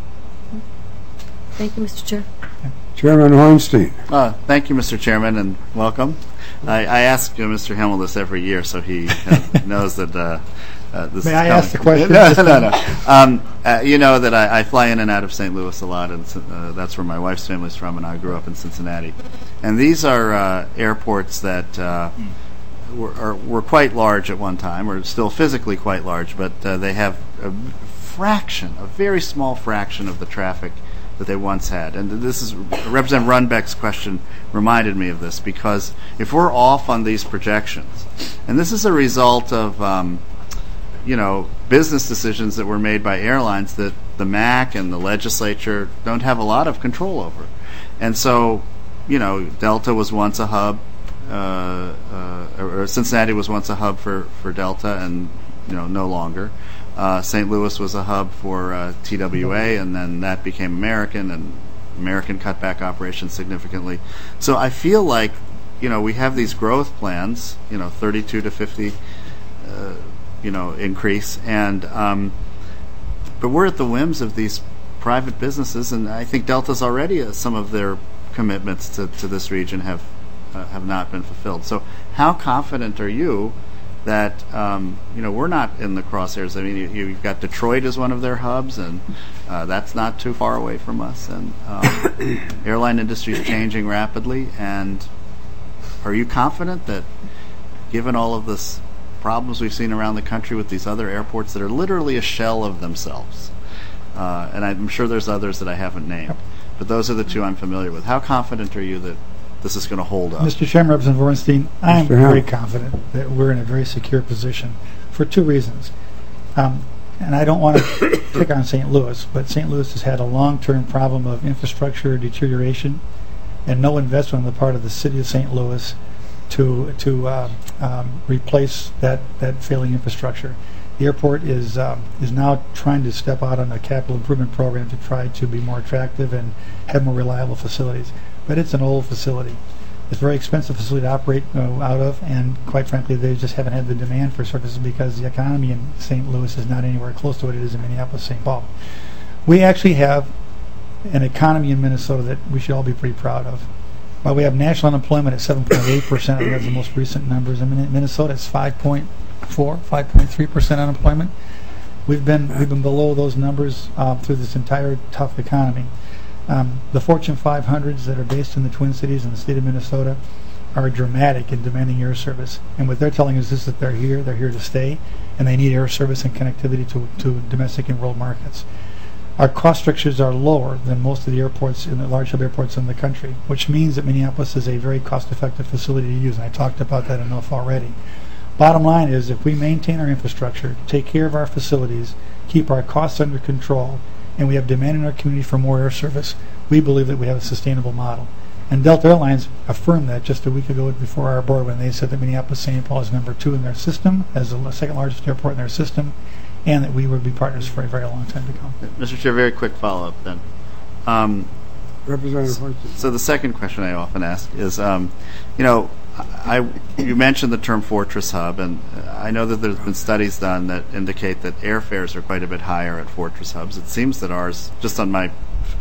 Thank you, Mister Chair. Chairman Hornstein. Uh, thank you, Mister Chairman, and welcome. I, I ask uh, Mister Hamel this every year, so he uh, knows that uh, uh, this May is I coming. ask the question? No, no, no. Um, uh, you know that I, I fly in and out of Saint Louis a lot, and uh, that's where my wife's family's from, and I grew up in Cincinnati. And these are uh, airports that uh, were, are, were quite large at one time, or still physically quite large, but uh, they have a fraction, a very small fraction of the traffic that they once had. And this is Representative Runbeck's question reminded me of this, because if we're off on these projections, and this is a result of um, you know business decisions that were made by airlines that the M A C and the legislature don't have a lot of control over. And so you know Delta was once a hub, uh, uh, or Cincinnati was once a hub for, for Delta, and you know no longer. Uh, Saint Louis was a hub for uh, T W A, and then that became American, and American cut back operations significantly. So I feel like, you know, we have these growth plans, you know, thirty-two to fifty, uh, you know, increase, and um, but we're at the whims of these private businesses, and I think Delta's already uh, some of their commitments to, to this region have uh, have not been fulfilled. So how confident are you that um, you know we're not in the crosshairs? I mean, you, you've got Detroit as one of their hubs, and uh, that's not too far away from us. And um, airline industry is changing rapidly. And are you confident that, given all of this problems we've seen around the country with these other airports that are literally a shell of themselves, uh, and I'm sure there's others that I haven't named, but those are the two I'm familiar with. How confident are you that this is going to hold up? Mister Chairman, Representative Ornstein, I'm Mister Hamel. very confident that we're in a very secure position for two reasons. Um, and I don't want to pick on Saint Louis, but Saint Louis has had a long-term problem of infrastructure deterioration and no investment on the part of the city of Saint Louis to to uh, um, replace that, that failing infrastructure. The airport is um, is now trying to step out on a capital improvement program to try to be more attractive and have more reliable facilities. But it's an old facility. It's a very expensive facility to operate uh, out of, and quite frankly, they just haven't had the demand for services because the economy in Saint Louis is not anywhere close to what it is in Minneapolis, Saint Paul. We actually have an economy in Minnesota that we should all be pretty proud of. While we have national unemployment at seven point eight percent, I think that's the most recent numbers. In Min- Minnesota, it's five point four, five point three percent unemployment. We've been we've been below those numbers uh, through this entire tough economy. Um, the Fortune five hundreds that are based in the Twin Cities and the state of Minnesota are dramatic in demanding air service. And what they're telling us is that they're here, they're here to stay, and they need air service and connectivity to, to domestic and world markets. Our cost structures are lower than most of the airports in the large hub airports in the country, which means that Minneapolis is a very cost-effective facility to use, and I talked about that enough already. Bottom line is, if we maintain our infrastructure, take care of our facilities, keep our costs under control, and we have demand in our community for more air service, we believe that we have a sustainable model. And Delta Airlines affirmed that just a week ago before our board when they said that Minneapolis-Saint Paul is number two in their system, as the second largest airport in their system, and that we would be partners for a very long time to come. Mister Chair, very quick follow-up then. Um, Representative Horton. So the second question I often ask is, um, you know, I, you mentioned the term fortress hub, and I know that there's been studies done that indicate that airfares are quite a bit higher at fortress hubs. It seems that ours, just on my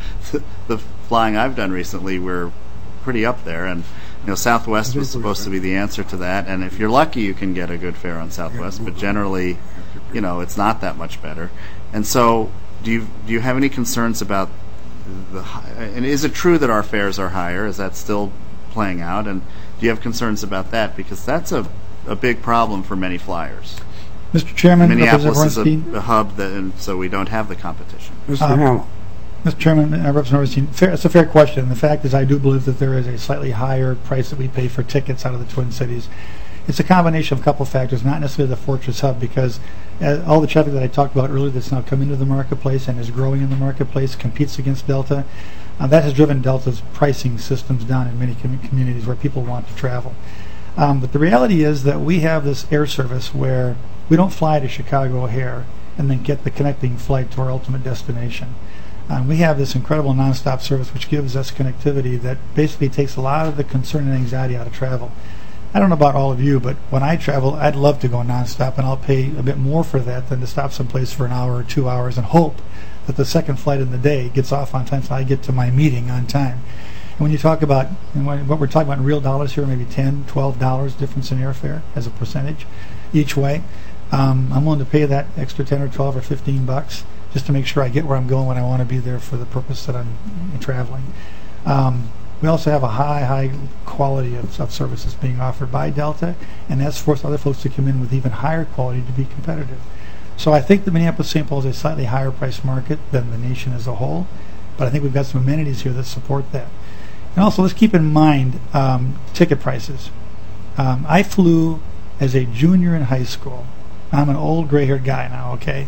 the flying I've done recently, we're pretty up there, and you know, Southwest was supposed to be the answer to that, and if you're lucky, you can get a good fare on Southwest, but generally, you know, it's not that much better. And so, do you do you have any concerns about the? And is it true that our fares are higher? Is that still playing out? And do you have concerns about that? Because that's a a big problem for many flyers. Mister Chairman, Minneapolis is a, Representative a hub, that, and so we don't have the competition. Mister Um, Hamill. Mister Chairman, uh, Representative Ornstein, fair, it's a fair question. The fact is, I do believe that there is a slightly higher price that we pay for tickets out of the Twin Cities. It's a combination of a couple of factors, not necessarily the Fortress Hub, because uh, all the traffic that I talked about earlier that's now come into the marketplace and is growing in the marketplace competes against Delta. Uh, that has driven Delta's pricing systems down in many com- communities where people want to travel. Um, but the reality is that we have this air service where we don't fly to Chicago O'Hare and then get the connecting flight to our ultimate destination. Um, we have this incredible nonstop service which gives us connectivity that basically takes a lot of the concern and anxiety out of travel. I don't know about all of you, but when I travel, I'd love to go nonstop, and I'll pay a bit more for that than to stop someplace for an hour or two hours and hope that the second flight in the day gets off on time so I get to my meeting on time. And when you talk about, and what we're talking about in real dollars here, maybe ten dollars, twelve dollars difference in airfare as a percentage each way, um, I'm willing to pay that extra ten or twelve or fifteen bucks just to make sure I get where I'm going when I want to be there for the purpose that I'm traveling. Um, we also have a high, high quality of, of services being offered by Delta, and that's forced other folks to come in with even higher quality to be competitive. So I think the Minneapolis-Saint Paul is a slightly higher price market than the nation as a whole, but I think we've got some amenities here that support that. And also, let's keep in mind um, ticket prices. Um, I flew as a junior in high school. I'm an old gray-haired guy now, okay?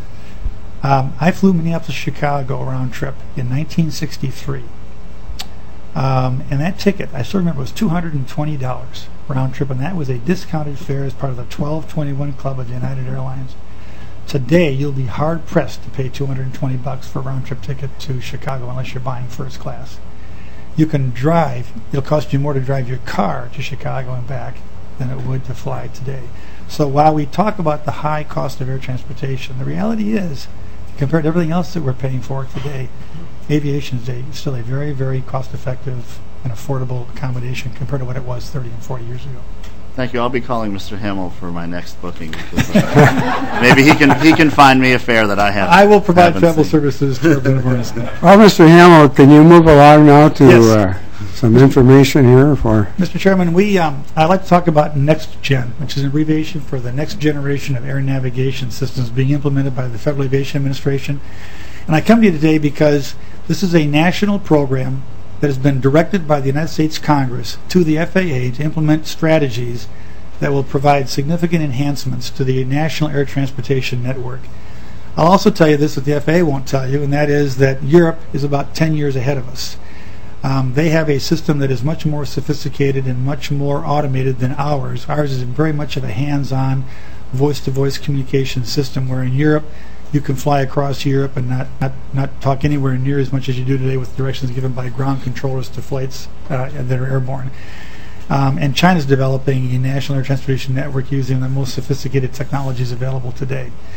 Um, I flew Minneapolis-Chicago round trip in nineteen sixty-three. Um, and that ticket, I still remember, was two hundred twenty dollars round trip, and that was a discounted fare as part of the twelve twenty-one Club of United Airlines. Today, you'll be hard-pressed to pay two hundred twenty bucks for a round-trip ticket to Chicago unless you're buying first class. You can drive, it'll cost you more to drive your car to Chicago and back than it would to fly today. So while we talk about the high cost of air transportation, the reality is, compared to everything else that we're paying for today, aviation is a, still a very, very cost-effective and affordable accommodation compared to what it was thirty and forty years ago. Thank you. I'll be calling Mister Hamill for my next booking. Because, uh, maybe he can he can find me a fare that I have. I will provide haven't travel seen. services to Representative Ornstein. Well, Mister Hamill, can you move along now to Yes. uh, some information here for? Mister Chairman, we um, I'd like to talk about NextGen, which is an abbreviation for the next generation of air navigation systems being implemented by the Federal Aviation Administration. And I come to you today because this is a national program that has been directed by the United States Congress to the F A A to implement strategies that will provide significant enhancements to the national air transportation network. I'll also tell you this that the F A A won't tell you, and that is that Europe is about ten years ahead of us. Um, they have a system that is much more sophisticated and much more automated than ours. Ours is very much of a hands-on, voice-to-voice communication system, where in Europe, you can fly across Europe and not, not, not talk anywhere near as much as you do today with directions given by ground controllers to flights uh, that are airborne. Um, and China's developing a national air transportation network using the most sophisticated technologies available today.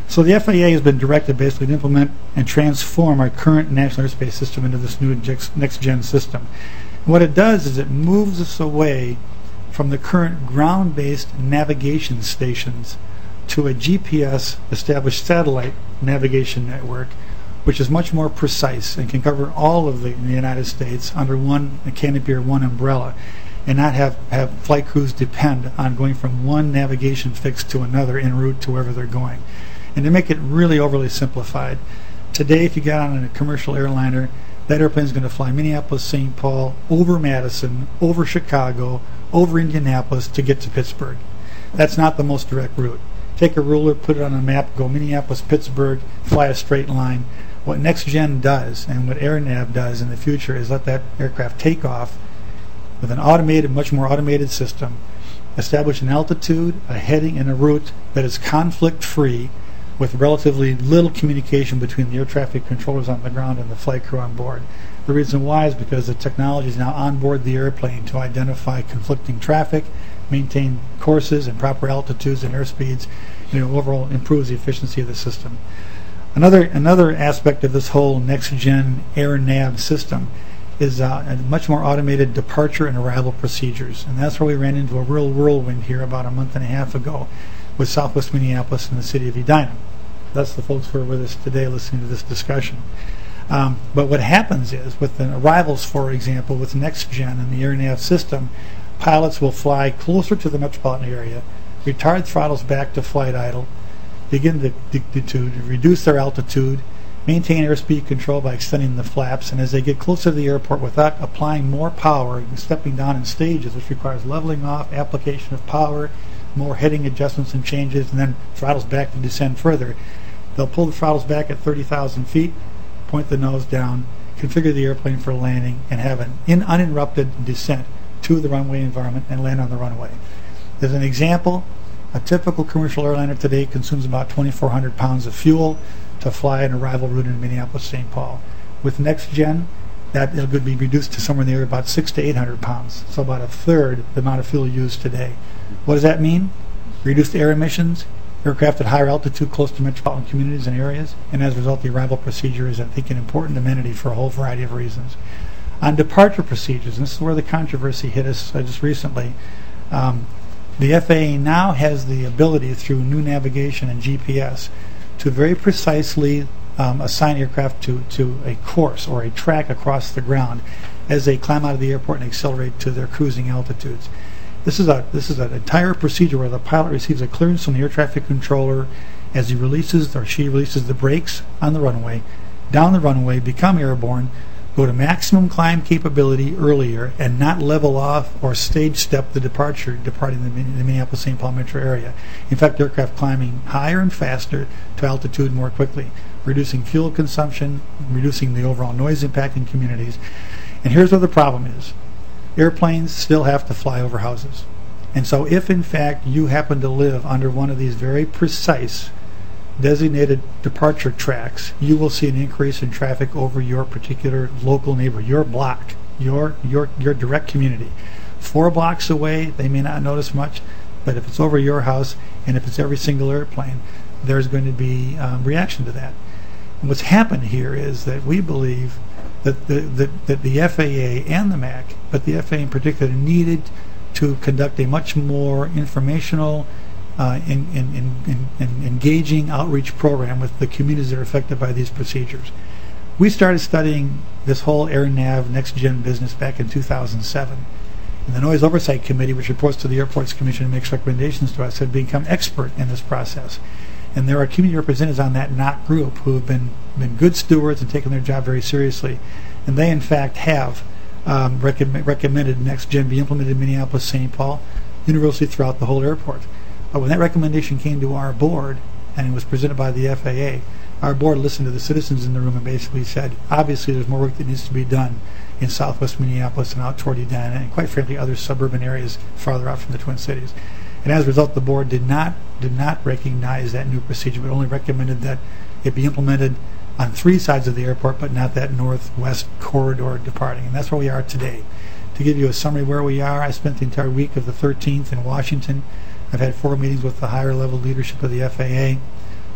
So the F A A has been directed basically to implement and transform our current national airspace system into this new next-gen system. And what it does is it moves us away from the current ground-based navigation stations to a G P S-established satellite navigation network, which is much more precise and can cover all of the, the United States under one canopy or one umbrella, and not have, have flight crews depend on going from one navigation fix to another en route to wherever they're going. And to make it really overly simplified, today if you got on a commercial airliner, that airplane is going to fly Minneapolis, Saint Paul, over Madison, over Chicago, over Indianapolis to get to Pittsburgh. That's not the most direct route. Take a ruler, put it on a map, go Minneapolis, Pittsburgh, fly a straight line. What NextGen does and what AirNav does in the future is let that aircraft take off with an automated, much more automated system, establish an altitude, a heading, and a route that is conflict-free with relatively little communication between the air traffic controllers on the ground and the flight crew on board. The reason why is because the technology is now on board the airplane to identify conflicting traffic, maintain courses and proper altitudes and airspeeds, you know, overall improves the efficiency of the system. Another another aspect of this whole next-gen AirNav system is uh, a much more automated departure and arrival procedures, and that's where we ran into a real whirlwind here about a month and a half ago with Southwest Minneapolis and the city of Edina. That's the folks who are with us today listening to this discussion. Um, but what happens is, with the arrivals, for example, with NextGen and the AirNav system, pilots will fly closer to the metropolitan area, retard throttles back to flight idle, begin to, to, to reduce their altitude, maintain airspeed control by extending the flaps, and as they get closer to the airport without applying more power and stepping down in stages, which requires leveling off, application of power, more heading adjustments and changes, and then throttles back to descend further, they'll pull the throttles back at thirty thousand feet, point the nose down, configure the airplane for landing, and have an in uninterrupted descent to the runway environment and land on the runway. As an example, a typical commercial airliner today consumes about twenty-four hundred pounds of fuel to fly an arrival route in Minneapolis, Saint Paul. With NextGen, that could be reduced to somewhere in the area about six to eight hundred pounds, so about a third the amount of fuel used today. What does that mean? Reduced air emissions, aircraft at higher altitude close to metropolitan communities and areas, and as a result the arrival procedure is, I think, an important amenity for a whole variety of reasons. On departure procedures, and this is where the controversy hit us uh, just recently, um, the F A A now has the ability through new navigation and G P S to very precisely um, assign aircraft to, to a course or a track across the ground as they climb out of the airport and accelerate to their cruising altitudes. This is a this is an entire procedure where the pilot receives a clearance from the air traffic controller as he releases or she releases the brakes on the runway, down the runway, become airborne, go to maximum climb capability earlier, and not level off or stage step the departure, departing the, the Minneapolis-Saint Paul metro area. In fact, aircraft climbing higher and faster to altitude more quickly, reducing fuel consumption, reducing the overall noise impact in communities. And here's where the problem is. Airplanes still have to fly over houses. And so if, in fact, you happen to live under one of these very precise designated departure tracks, you will see an increase in traffic over your particular local neighborhood, your block, your your your direct community. Four blocks away, they may not notice much, but if it's over your house and if it's every single airplane, there's going to be um, reaction to that. And what's happened here is that we believe that the, that, that the F A A and the M A C, but the F A A in particular, needed to conduct a much more informational Uh, in, in, in, in, in engaging outreach program with the communities that are affected by these procedures. We started studying this whole AirNav next-gen business back in two thousand seven. And the Noise Oversight Committee, which reports to the Airports Commission and makes recommendations to us, had become expert in this process. And there are community representatives on that N O C group who have been, been good stewards and taken their job very seriously. And they, in fact, have um, recommend, recommended next-gen be implemented in Minneapolis, Saint Paul, University throughout the whole airport. But when that recommendation came to our board, and it was presented by the F A A, our board listened to the citizens in the room and basically said, obviously there's more work that needs to be done in southwest Minneapolis and out toward Edina, and quite frankly other suburban areas farther out from the Twin Cities. And as a result, the board did not did not recognize that new procedure, but only recommended that it be implemented on three sides of the airport, but not that northwest corridor departing. And that's where we are today. To give you a summary of where we are, I spent the entire week of the thirteenth in Washington. I've had four meetings with the higher level leadership of the F A A.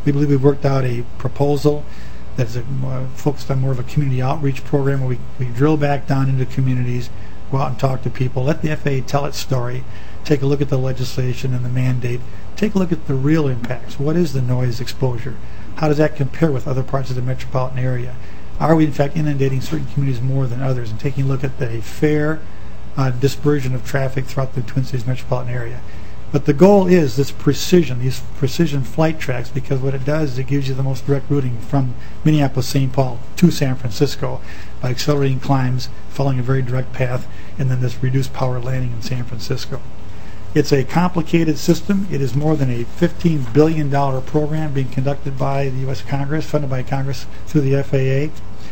We believe we've worked out a proposal that's a, uh, focused on more of a community outreach program where we, we drill back down into communities, go out and talk to people, let the F A A tell its story, take a look at the legislation and the mandate, take a look at the real impacts. What is the noise exposure? How does that compare with other parts of the metropolitan area? Are we in fact inundating certain communities more than others? And taking a look at the fair uh, dispersion of traffic throughout the Twin Cities metropolitan area. But the goal is this precision, these precision flight tracks, because what it does is it gives you the most direct routing from Minneapolis, Saint Paul to San Francisco by accelerating climbs, following a very direct path, and then this reduced power landing in San Francisco. It's a complicated system. It is more than a fifteen billion dollars program being conducted by the U S Congress, funded by Congress through the F A A.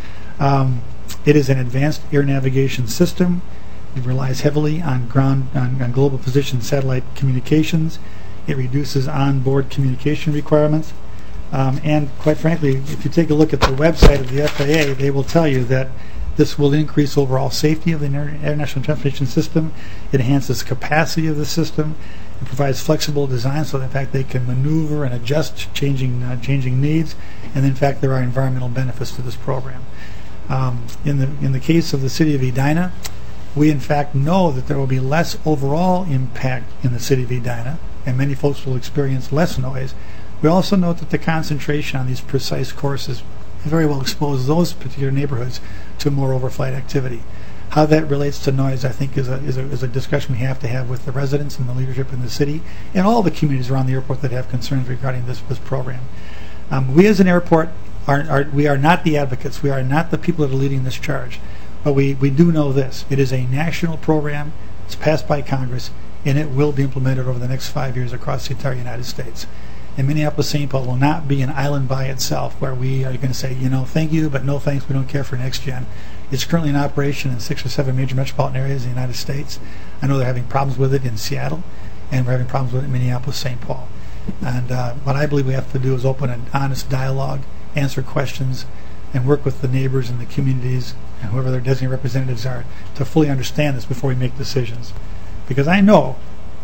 Um, it is an advanced air navigation system. It relies heavily on ground on, on global position satellite communications. It reduces onboard communication requirements. Um, and quite frankly, if you take a look at the website of the F A A, they will tell you that this will increase overall safety of the inter- international transportation system. It enhances capacity of the system. It provides flexible design so that in fact they can maneuver and adjust to changing, uh, changing needs. And in fact there are environmental benefits to this program. Um, in the in the case of the city of Edina, we in fact know that there will be less overall impact in the city of Edina, and many folks will experience less noise. We also note that the concentration on these precise courses very well expose those particular neighborhoods to more overflight activity. How that relates to noise, I think, is a, is a is a discussion we have to have with the residents and the leadership in the city and all the communities around the airport that have concerns regarding this this program. Um, we as an airport are, are we are not the advocates. We are not the people that are leading this charge. But we, we do know this. It is a national program. It's passed by Congress, and it will be implemented over the next five years across the entire United States. And Minneapolis, Saint Paul will not be an island by itself where we are going to say, you know, thank you, but no thanks, we don't care for next gen. It's currently in operation in six or seven major metropolitan areas in the United States. I know they're having problems with it in Seattle, and we're having problems with it in Minneapolis, Saint Paul. And uh, what I believe we have to do is open an honest dialogue, answer questions, and work with the neighbors and the communities and whoever their designated representatives are to fully understand this before we make decisions. Because I know,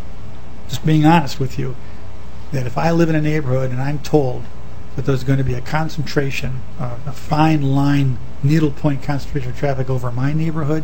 just being honest with you, that if I live in a neighborhood and I'm told that there's going to be a concentration, uh, a fine line, needle point concentration of traffic over my neighborhood,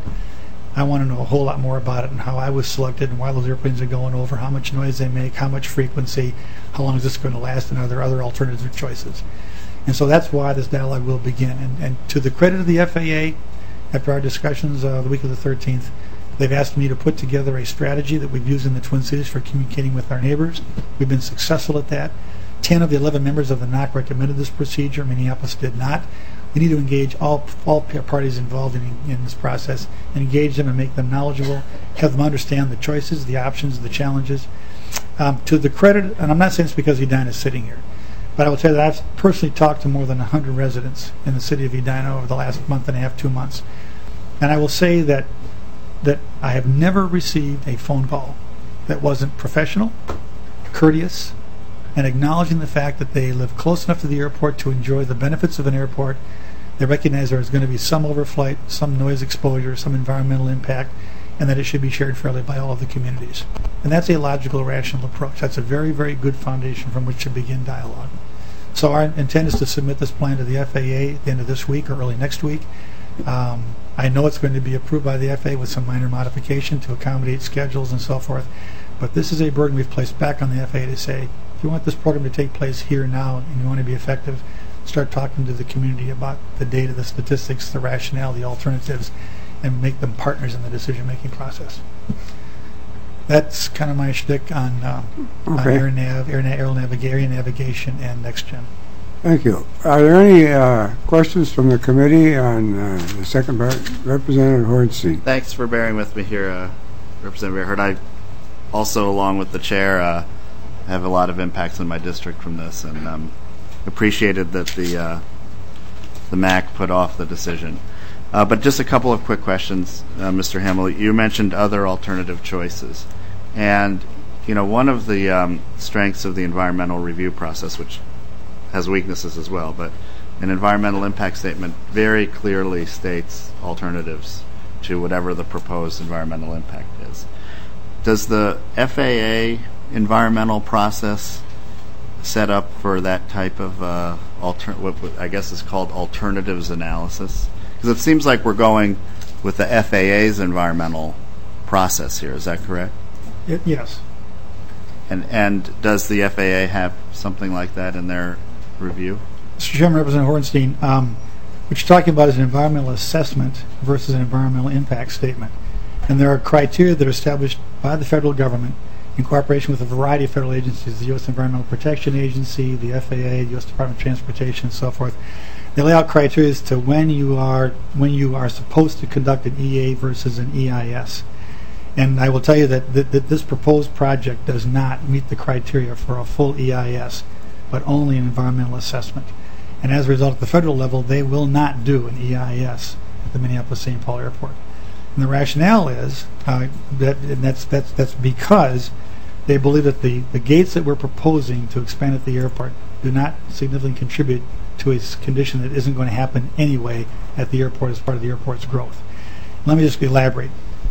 I want to know a whole lot more about it and how I was selected and why those airplanes are going over, how much noise they make, how much frequency, how long is this going to last, and are there other alternatives or choices. And so that's why this dialogue will begin. And, and to the credit of the F A A, after our discussions uh, the week of the thirteenth, they've asked me to put together a strategy that we've used in the Twin Cities for communicating with our neighbors. We've been successful at that. Ten of the eleven members of the N O C recommended this procedure. Minneapolis did not. We need to engage all all parties involved in, in this process, and engage them and make them knowledgeable, have them understand the choices, the options, the challenges. Um, to the credit, and I'm not saying this because Edina is sitting here, but I will tell you that I've personally talked to more than one hundred residents in the city of Edina over the last month and a half, two months. And I will say that that I have never received a phone call that wasn't professional, courteous, and acknowledging the fact that they live close enough to the airport to enjoy the benefits of an airport. They recognize there is going to be some overflight, some noise exposure, some environmental impact, and that it should be shared fairly by all of the communities. And that's a logical, rational approach. That's a very, very good foundation from which to begin dialogue. So our intent is to submit this plan to the F A A at the end of this week or early next week. Um, I know it's going to be approved by the F A A with some minor modification to accommodate schedules and so forth, but this is a burden we've placed back on the F A A to say, if you want this program to take place here now and you want to be effective, start talking to the community about the data, the statistics, the rationale, the alternatives, and make them partners in the decision-making process. That's kind of my shtick on, uh, on Okay. air nav, air, na- aerial navig- area navigation and next gen. Thank you. Are there any uh, questions from the committee on uh, the second part? Representative Hornsey. Thanks for bearing with me here, uh, Representative Earhart. I also, along with the chair, uh, have a lot of impacts in my district from this, and um, appreciated that the uh, the M A C put off the decision. Uh, but just a couple of quick questions, uh, Mister Hamel. You mentioned other alternative choices, and you know one of the um, strengths of the environmental review process, which has weaknesses as well, but an environmental impact statement very clearly states alternatives to whatever the proposed environmental impact is. Does the F A A environmental process set up for that type of uh, alter- what, what I guess is called alternatives analysis? Because it seems like we're going with the F A A's environmental process here. Is that correct? It, yes. And and does the F A A have something like that in their review? Mister Chairman, Representative Hornstein, um, what you're talking about is an environmental assessment versus an environmental impact statement. And there are criteria that are established by the federal government in cooperation with a variety of federal agencies, the U S Environmental Protection Agency, the F A A, the U S Department of Transportation, and so forth. They lay out criteria as to when you are when you are supposed to conduct an E A versus an E I S. And I will tell you that, that, that this proposed project does not meet the criteria for a full E I S, but only an environmental assessment. And as a result, at the federal level, they will not do an E I S at the Minneapolis-Saint Paul Airport. And the rationale is uh, that, and that's that's that's because they believe that the, the gates that we're proposing to expand at the airport do not significantly contribute to a condition that isn't going to happen anyway at the airport as part of the airport's growth. Let me just elaborate.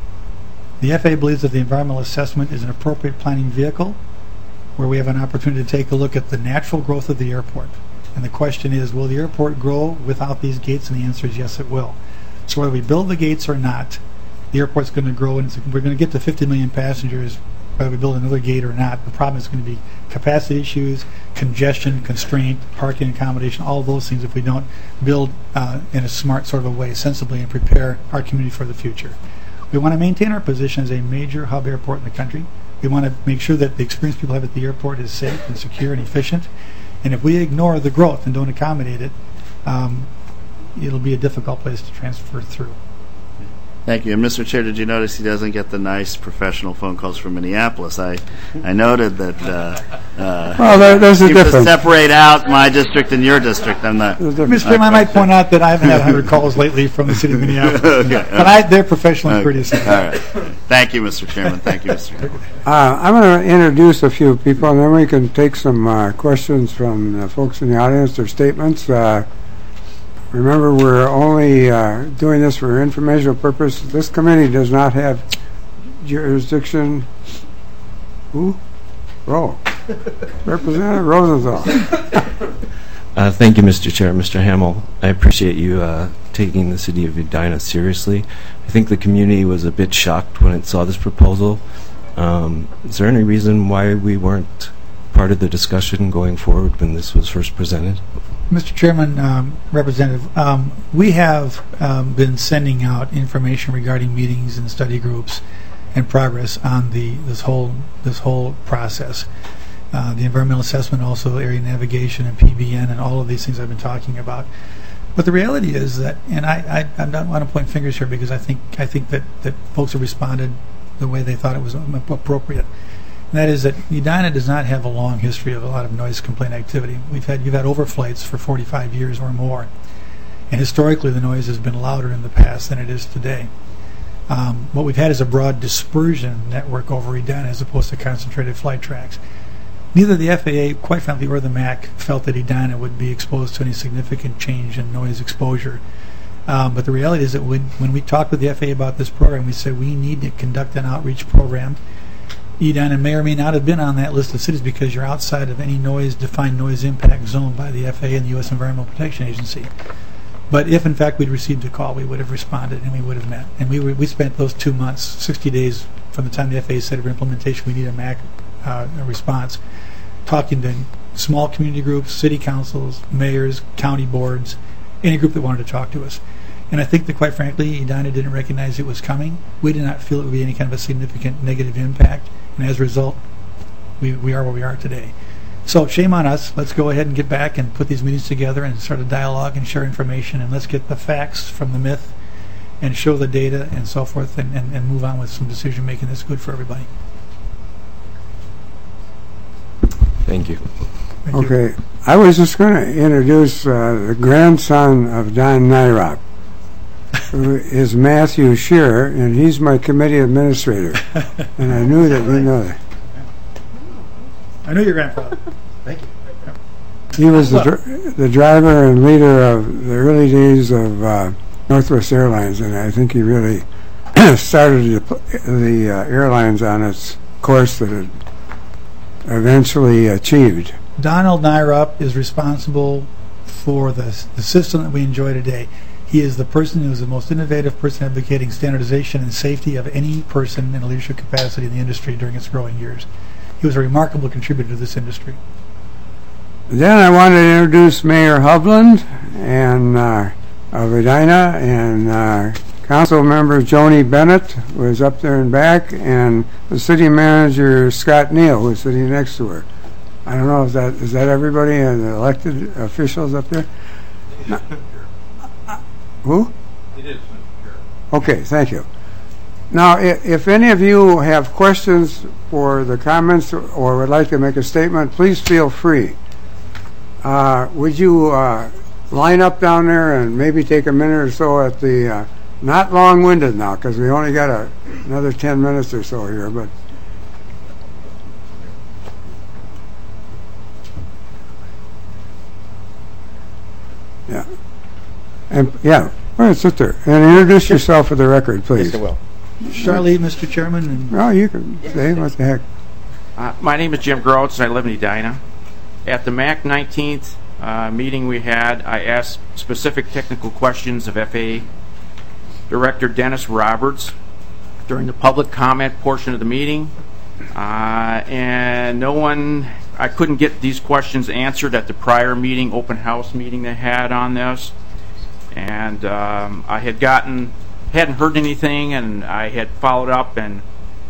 The F A A believes that the environmental assessment is an appropriate planning vehicle where we have an opportunity to take a look at the natural growth of the airport. And the question is, will the airport grow without these gates? And the answer is yes, it will. So whether we build the gates or not, the airport's going to grow, and it's, we're going to get to fifty million passengers whether we build another gate or not. The problem is going to be capacity issues, congestion, constraint, parking accommodation, all of those things if we don't build uh, in a smart sort of a way, sensibly, and prepare our community for the future. We want to maintain our position as a major hub airport in the country. We want to make sure that the experience people have at the airport is safe and secure and efficient. And if we ignore the growth and don't accommodate it, um, it'll be a difficult place to transfer through. Thank you. And Mister Chair, did you notice he doesn't get the nice professional phone calls from Minneapolis? I, I noted that. Uh, uh, Well, there, there's a you have to difference. separate out my district and your district. I'm not. There's a difference. Mister Chairman, I might point out that I haven't had one hundred calls lately from the city of Minneapolis. Okay. But I, they're professional and Okay. courteous. All right. Thank you, Mister Chairman. Thank you, Mister Chairman. Uh, I'm going to introduce a few people, and then we can take some uh, questions from the folks in the audience or statements. Uh, remember, we're only uh, doing this for informational purpose. This committee does not have jurisdiction. Who? Oh, Representative Rosenthal. Uh, thank you, Mister Chair. Mister Hamill, I appreciate you uh, taking the city of Edina seriously. I think the community was a bit shocked when it saw this proposal. Um, is there any reason why we weren't part of the discussion going forward when this was first presented? Mister Chairman, um, Representative, um, we have um, been sending out information regarding meetings and study groups and progress on the this whole this whole process. Uh, the environmental assessment, also area navigation and P B N, and all of these things I've been talking about. But the reality is that, and I, I, I don't want to point fingers here because I think I think that, that folks have responded the way they thought it was appropriate. And that is that Edina does not have a long history of a lot of noise complaint activity. We've had you've had overflights for forty-five years or more, and historically the noise has been louder in the past than it is today. Um, what we've had is a broad dispersion network over Edina as opposed to concentrated flight tracks. Neither the F A A, quite frankly, or the M A C felt that Edina would be exposed to any significant change in noise exposure. Um, but the reality is that when, when we talked with the F A A about this program, we said we need to conduct an outreach program. Edina may or may not have been on that list of cities because you're outside of any noise defined noise impact zone by the F A A and the U S Environmental Protection Agency. But if, in fact, we'd received a call, we would have responded and we would have met. And we were, we spent those two months, sixty days from the time the F A A said for implementation we need a M A C uh, a response, talking to small community groups, city councils, mayors, county boards, any group that wanted to talk to us. And I think that, quite frankly, Edina didn't recognize it was coming. We did not feel it would be any kind of a significant negative impact. And as a result, we, we are where we are today. So shame on us. Let's go ahead and get back and put these meetings together and start a dialogue and share information. And let's get the facts from the myth and show the data and so forth and, and, and move on with some decision making that's good for everybody. Thank you. Thank you. Okay, I was just going to introduce uh, the grandson of Don Nyrop, who is Matthew Shearer, and he's my committee administrator. And I knew that you know that. I know your grandfather. Thank you. He was the, dr- the driver and leader of the early days of uh, Northwest Airlines, and I think he really started the, the uh, airlines on its course that it eventually achieved. Donald Nyrup is responsible for the, the system that we enjoy today. He is the person who is the most innovative person advocating standardization and safety of any person in a leadership capacity in the industry during its growing years. He was a remarkable contributor to this industry. Then I wanted to introduce Mayor Hovland and uh, of Edina, and uh, Council Member Joni Bennett was up there in back, and the City Manager Scott Neal was sitting next to her. I don't know if that is that everybody and the elected officials up there. No. Uh, who? It is. Okay, thank you. Now, if, if any of you have questions for the comments or would like to make a statement, please feel free. Uh, would you uh, line up down there and maybe take a minute or so at the, uh, not long-winded now, because we only got a, another ten minutes or so here, but yeah. And yeah, all right, sit there. And introduce yourself for the record, please. Yes, I will. Charlie, Mister Chairman. And oh, you can say what the heck. Uh, my name is Jim Groats, and I live in Edina. At the M A C nineteenth uh, meeting we had, I asked specific technical questions of F A A Director Dennis Roberts during the public comment portion of the meeting, uh, and no one, I couldn't get these questions answered at the prior meeting, open house meeting they had on this, and um, I had gotten, hadn't heard anything, and I had followed up, and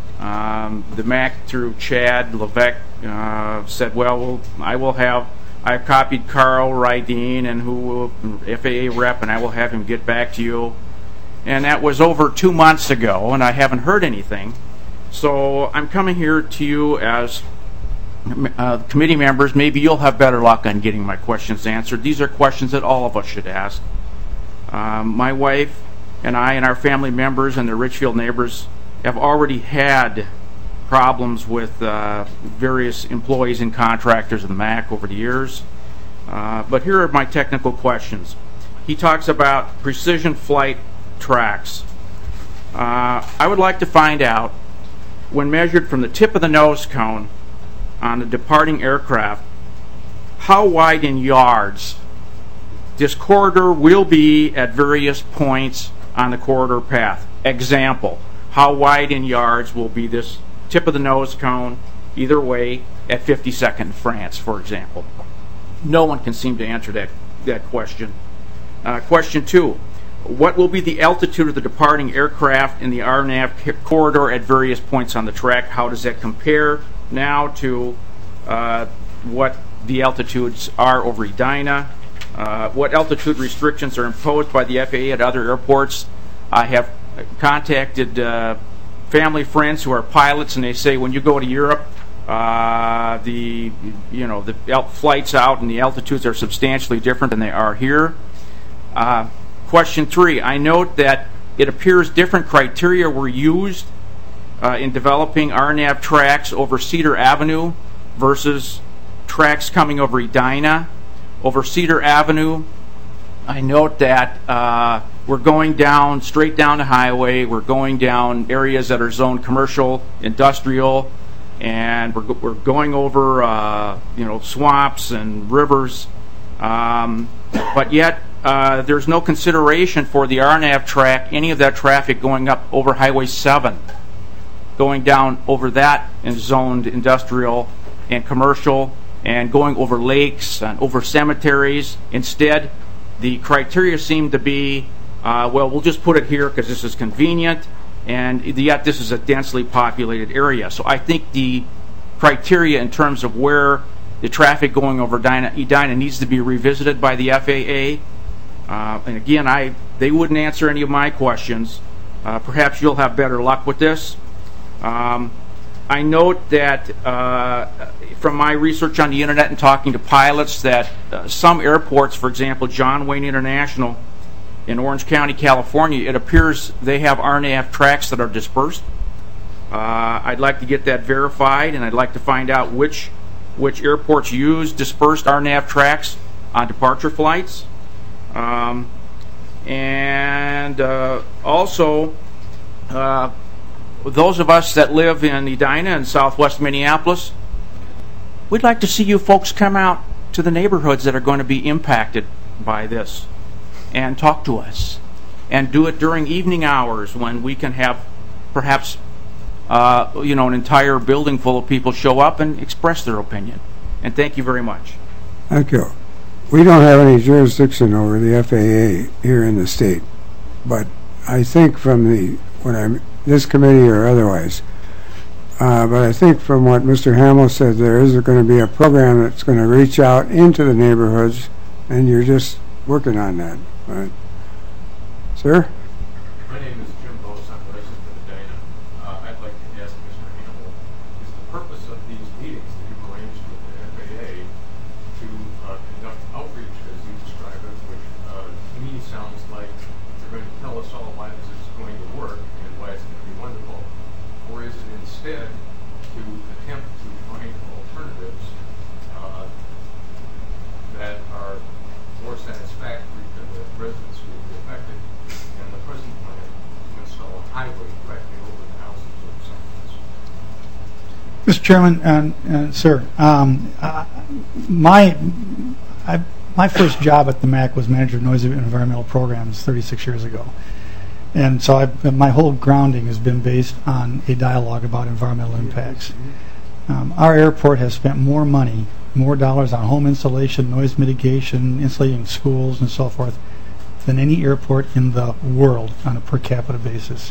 um, the M A C through Chad Levesque uh, said, well, well, I will have, I copied Carl Rydeen and who will, F A A rep, and I will have him get back to you. And that was over two months ago, and I haven't heard anything. So I'm coming here to you as uh, committee members. Maybe you'll have better luck on getting my questions answered. These are questions that all of us should ask. Um, my wife and I and our family members and the Richfield neighbors have already had problems with uh, various employees and contractors of the M A C over the years. Uh, but here are my technical questions. He talks about precision flight tracks. Uh, I would like to find out, when measured from the tip of the nose cone on a departing aircraft, how wide in yards this corridor will be at various points on the corridor path. Example, how wide in yards will be this tip of the nose cone either way at fifty-second France, for example? No one can seem to answer that, that question. Uh, question two, what will be the altitude of the departing aircraft in the R NAV corridor at various points on the track? How does that compare now to uh, what the altitudes are over Edina? Uh, what altitude restrictions are imposed by the F A A at other airports? I have contacted uh, family friends who are pilots, and they say when you go to Europe, uh, the you know the flights out and the altitudes are substantially different than they are here. Uh, question three, I note that it appears different criteria were used uh, in developing R NAV tracks over Cedar Avenue versus tracks coming over Edina. Over Cedar Avenue, I note that uh, we're going down, straight down the highway, we're going down areas that are zoned commercial, industrial, and we're, we're going over uh, you know, swamps and rivers, um, but yet uh, there's no consideration for the R NAV track, any of that traffic going up over Highway seven, going down over that in zoned industrial and commercial, and going over lakes and over cemeteries. Instead, the criteria seem to be, uh, well, we'll just put it here because this is convenient, and yet this is a densely populated area. So I think the criteria in terms of where the traffic going over Edina, Edina needs to be revisited by the F A A. Uh, and again, I they wouldn't answer any of my questions. Uh, perhaps you'll have better luck with this. Um, I note that uh, from my research on the internet and talking to pilots that uh, some airports, for example, John Wayne International in Orange County, California, it appears they have R NAV tracks that are dispersed. Uh, I'd like to get that verified, and I'd like to find out which which airports use dispersed R NAV tracks on departure flights. Um, and uh, also, uh, those of us that live in Edina and southwest Minneapolis, we'd like to see you folks come out to the neighborhoods that are going to be impacted by this and talk to us. And do it during evening hours when we can have perhaps uh, you know, an entire building full of people show up and express their opinion. And thank you very much. Thank you. We don't have any jurisdiction over the F A A here in the state, but I think from the what I'm this committee or otherwise, uh, but I think from what Mister Hamill said, there is going to be a program that's going to reach out into the neighborhoods, and you're just working on that, right? Sir? My name is Jim Bose. I'm a resident of Edina. Uh, I'd like to ask Mister Hamill, is the purpose of these meetings that you've arranged with the F A A to uh, conduct outreach, as you describe it, which uh, to me sounds like you're going to tell us all why this is going to work and why it's going to be wonderful, or is it instead to attempt to find alternatives uh, that are more satisfactory to the residents who will be affected? The present plan to install a highway directly over the houses of some. Mister Chairman and, and sir, um, uh, my I, my first job at the M A C was manager of noise and environmental programs thirty-six years ago, and so I've, my whole grounding has been based on a dialogue about environmental impacts. Um, our airport has spent more money, more dollars on home insulation, noise mitigation, insulating schools, and so forth, than any airport in the world on a per capita basis.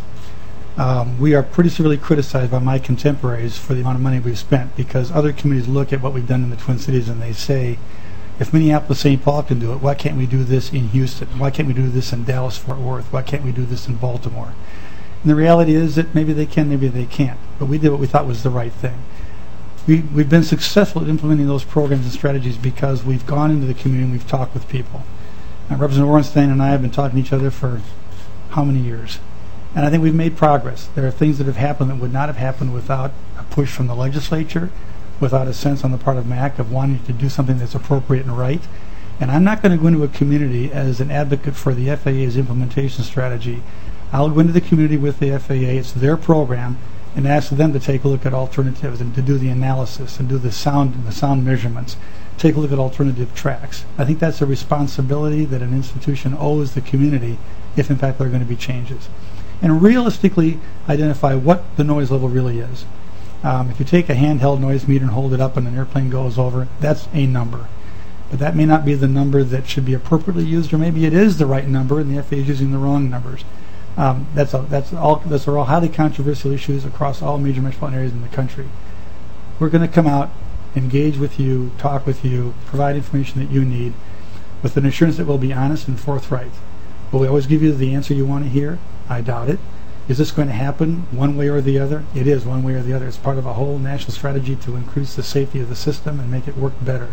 Um, we are pretty severely criticized by my contemporaries for the amount of money we've spent, because other communities look at what we've done in the Twin Cities and they say, if Minneapolis, Saint Paul can do it, why can't we do this in Houston? Why can't we do this in Dallas, Fort Worth? Why can't we do this in Baltimore? And the reality is that maybe they can, maybe they can't. But we did what we thought was the right thing. We, we've been successful at implementing those programs and strategies because we've gone into the community and we've talked with people. Uh, Representative Orenstein and I have been talking to each other for how many years? And I think we've made progress. There are things that have happened that would not have happened without a push from the legislature, without a sense on the part of M A C of wanting to do something that's appropriate and right. And I'm not going to go into a community as an advocate for the F A A's implementation strategy. I'll go into the community with the F A A, it's their program, and ask them to take a look at alternatives and to do the analysis and do the sound the sound measurements. Take a look at alternative tracks. I think that's a responsibility that an institution owes the community if in fact there are going to be changes. And realistically identify what the noise level really is. Um, if you take a handheld noise meter and hold it up and an airplane goes over, that's a number. But that may not be the number that should be appropriately used, or maybe it is the right number and the F A A is using the wrong numbers. Um, that's, a, that's all. Those are all highly controversial issues across all major metropolitan areas in the country. We're going to come out, engage with you, talk with you, provide information that you need, with an assurance that we'll be honest and forthright. Will we always give you the answer you want to hear? I doubt it. Is this going to happen one way or the other? It is one way or the other. It's part of a whole national strategy to increase the safety of the system and make it work better.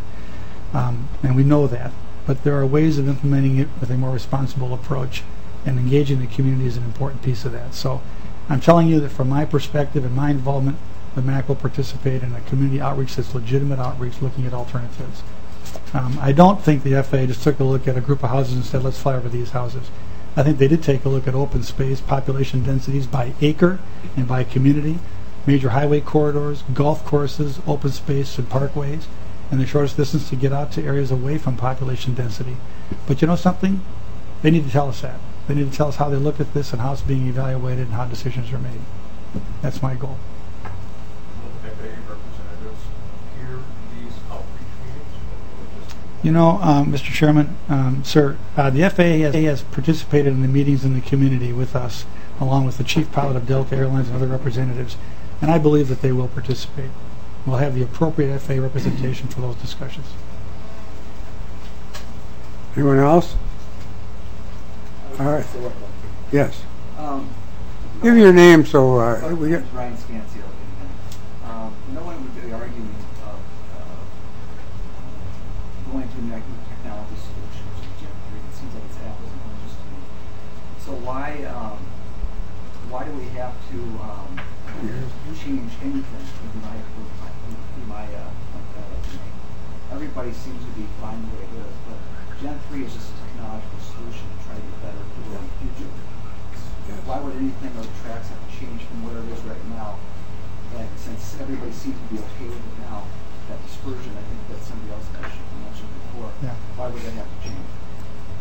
Um, and we know that. But there are ways of implementing it with a more responsible approach, and engaging the community is an important piece of that. So I'm telling you that from my perspective and my involvement, the M A C will participate in a community outreach that's legitimate outreach looking at alternatives. Um, I don't think the F A A just took a look at a group of houses and said, let's fly over these houses. I think they did take a look at open space, population densities by acre and by community, major highway corridors, golf courses, open space and parkways, and the shortest distance to get out to areas away from population density. But you know something? They need to tell us that. They need to tell us how they look at this and how it's being evaluated and how decisions are made. That's my goal. Will F A A representatives hear these outreach meetings, or will it just be You know, um, Mister Chairman, um, sir, uh, the F A A has, has participated in the meetings in the community with us, along with the chief pilot of Delta Airlines and other representatives, and I believe that they will participate. We'll have the appropriate F A A representation for those discussions. Anyone else? All right. Yes. Um, Give your name so uh, we get. Ryan Scansfield. Um, no one would be arguing of uh, going to new technology solutions. It seems like it's apples and oranges to me. So why um, why do we have to um, change anything? In my, in my uh, everybody seems to be fine the way it is, but Gen three is just a technological solution to try to get better for the future. Yes. Why would anything or the tracks have to change from where it is right now? That since everybody seems to be okay with it now, that spurs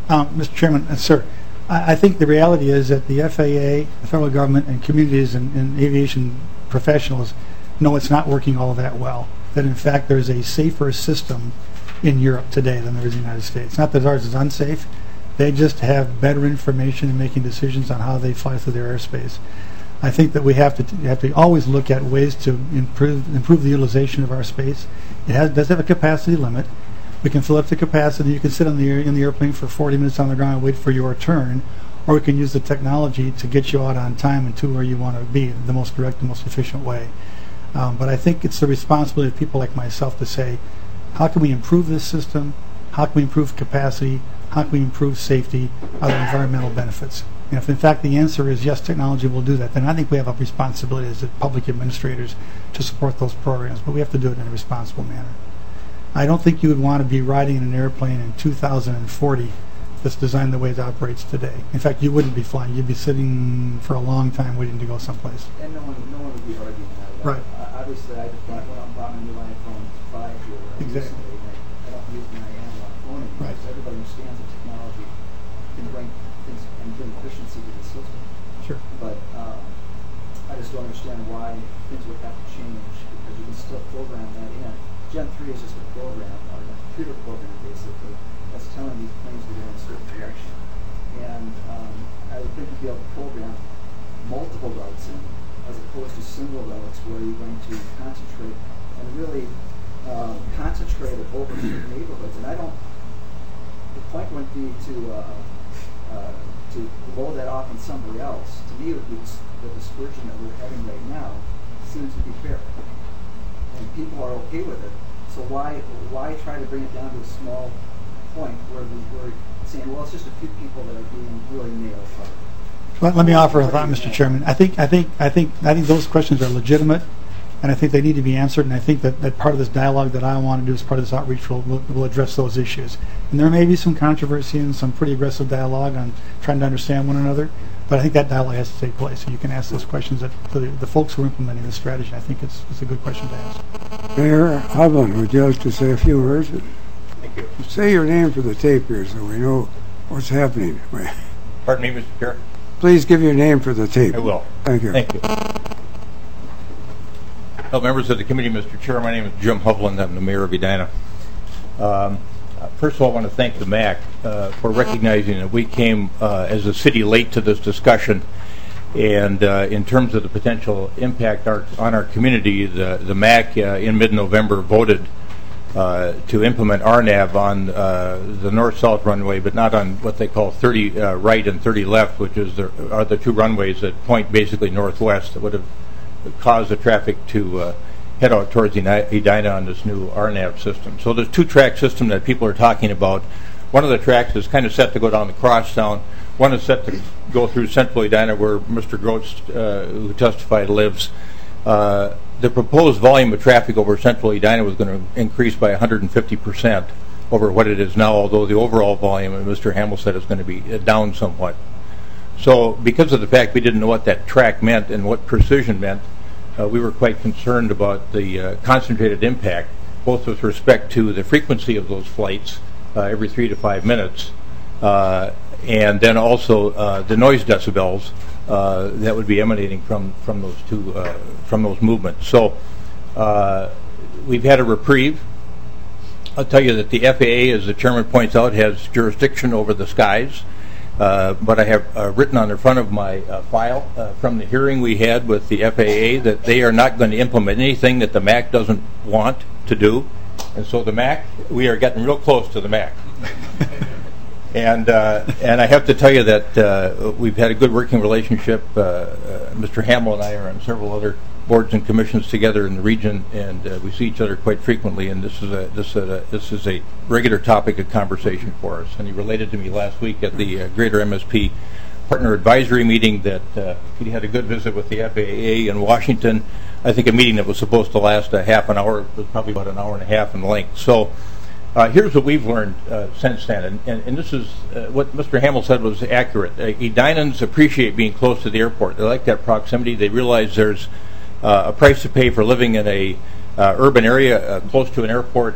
Um, Mister Chairman, uh, sir, I, I think the reality is that the F A A, the federal government, and communities and, and aviation professionals know it's not working all that well. That in fact there's a safer system in Europe today than there is in the United States. Not that ours is unsafe. They just have better information in making decisions on how they fly through their airspace. I think that we have to have to always look at ways to improve improve the utilization of our space. It has, does have a capacity limit. We can fill up the capacity. You can sit on the air, in the airplane for forty minutes on the ground and wait for your turn, or we can use the technology to get you out on time and to where you want to be, the most direct, the most efficient way. Um, but I think it's the responsibility of people like myself to say, how can we improve this system? How can we improve capacity? How can we improve safety? Other environmental benefits? And if in fact the answer is yes, technology will do that, then I think we have a responsibility as public administrators to support those programs, but we have to do it in a responsible manner. I don't think you would want to be riding in an airplane in two thousand forty that's designed the way it operates today. In fact, you wouldn't be flying. You'd be sitting for a long time waiting to go someplace. And no one, no one would be arguing that. Right. Uh, obviously, I just went on buying a new iPhone five here Exactly. recently, and I, I don't use my analog phone anymore. Right. So everybody understands that technology can bring things and bring efficiency to the system. Sure. But um, I just don't understand why things would have to change, because you can still program that in. Gen three is just a program, or a computer program basically, that's telling these planes to go in a certain direction. And um, I would think you'd be able to program multiple routes in, as opposed to single routes where you're going to concentrate and really um, concentrate it over certain neighborhoods. And I don't, the point wouldn't be to uh, uh, to blow that off on somebody else. To me, it would be the dispersion that we're having right now seems to be fair. And people are okay with it. So why why try to bring it down to a small point where we, we're saying, well, it's just a few people that are being really nailed hard. Let, let me offer a thought, Mister Chairman. I think I think I think I think those questions are legitimate, and I think they need to be answered. And I think that, that part of this dialogue that I want to do as part of this outreach will, will will address those issues. And there may be some controversy and some pretty aggressive dialogue on trying to understand one another. But I think that dialogue has to take place. So you can ask those questions that the, the folks who are implementing this strategy. I think it's, it's a good question to ask. Mayor Hovland, would you like to say a few words? Thank you. Say your name for the tape here so we know what's happening. Pardon me, Mister Chair? Please give your name for the tape. I will. Thank you. Thank you. Well, members of the committee, Mister Chair, my name is Jim Hovland. I'm the mayor of Edina. Um, First of all, I want to thank the M A C uh, for recognizing that we came uh, as a city late to this discussion. And uh, in terms of the potential impact our, on our community, the, the M A C uh, in mid-November voted uh, to implement R NAV on uh, the north-south runway, but not on what they call thirty uh, right and thirty left, which is the, are the two runways that point basically northwest that would have caused the traffic to uh, head out towards Edina on this new R NAV system. So there's two-track system that people are talking about. One of the tracks is kind of set to go down the crosstown. One is set to go through central Edina, where Mister Groats, uh, who testified, lives. Uh, the proposed volume of traffic over central Edina was going to increase by one hundred fifty percent over what it is now, although the overall volume, and Mister Hamill said, is going to be down somewhat. So because of the fact we didn't know what that track meant and what precision meant, Uh, we were quite concerned about the uh, concentrated impact, both with respect to the frequency of those flights uh, every three to five minutes, uh, and then also uh, the noise decibels uh, that would be emanating from from those two uh, from those movements. So uh, we've had a reprieve. I'll tell you that the F A A, as the chairman points out, has jurisdiction over the skies. Uh, but I have uh, written on the front of my uh, file uh, from the hearing we had with the F A A that they are not going to implement anything that the M A C doesn't want to do. And so the M A C, we are getting real close to the M A C. and uh, and I have to tell you that uh, we've had a good working relationship. Uh, uh, Mister Hamill and I are on several other boards and commissions together in the region, and uh, we see each other quite frequently. And this is a this is a, this is a regular topic of conversation for us. And he related to me last week at the uh, Greater M S P Partner Advisory meeting that uh, he had a good visit with the F A A in Washington. I think a meeting that was supposed to last a half an hour was probably about an hour and a half in length. So uh, here's what we've learned uh, since then, and, and, and this is uh, what Mister Hamill said was accurate. Uh, Edinans appreciate being close to the airport. They like that proximity. They realize there's Uh, a price to pay for living in a uh, urban area uh, close to an airport.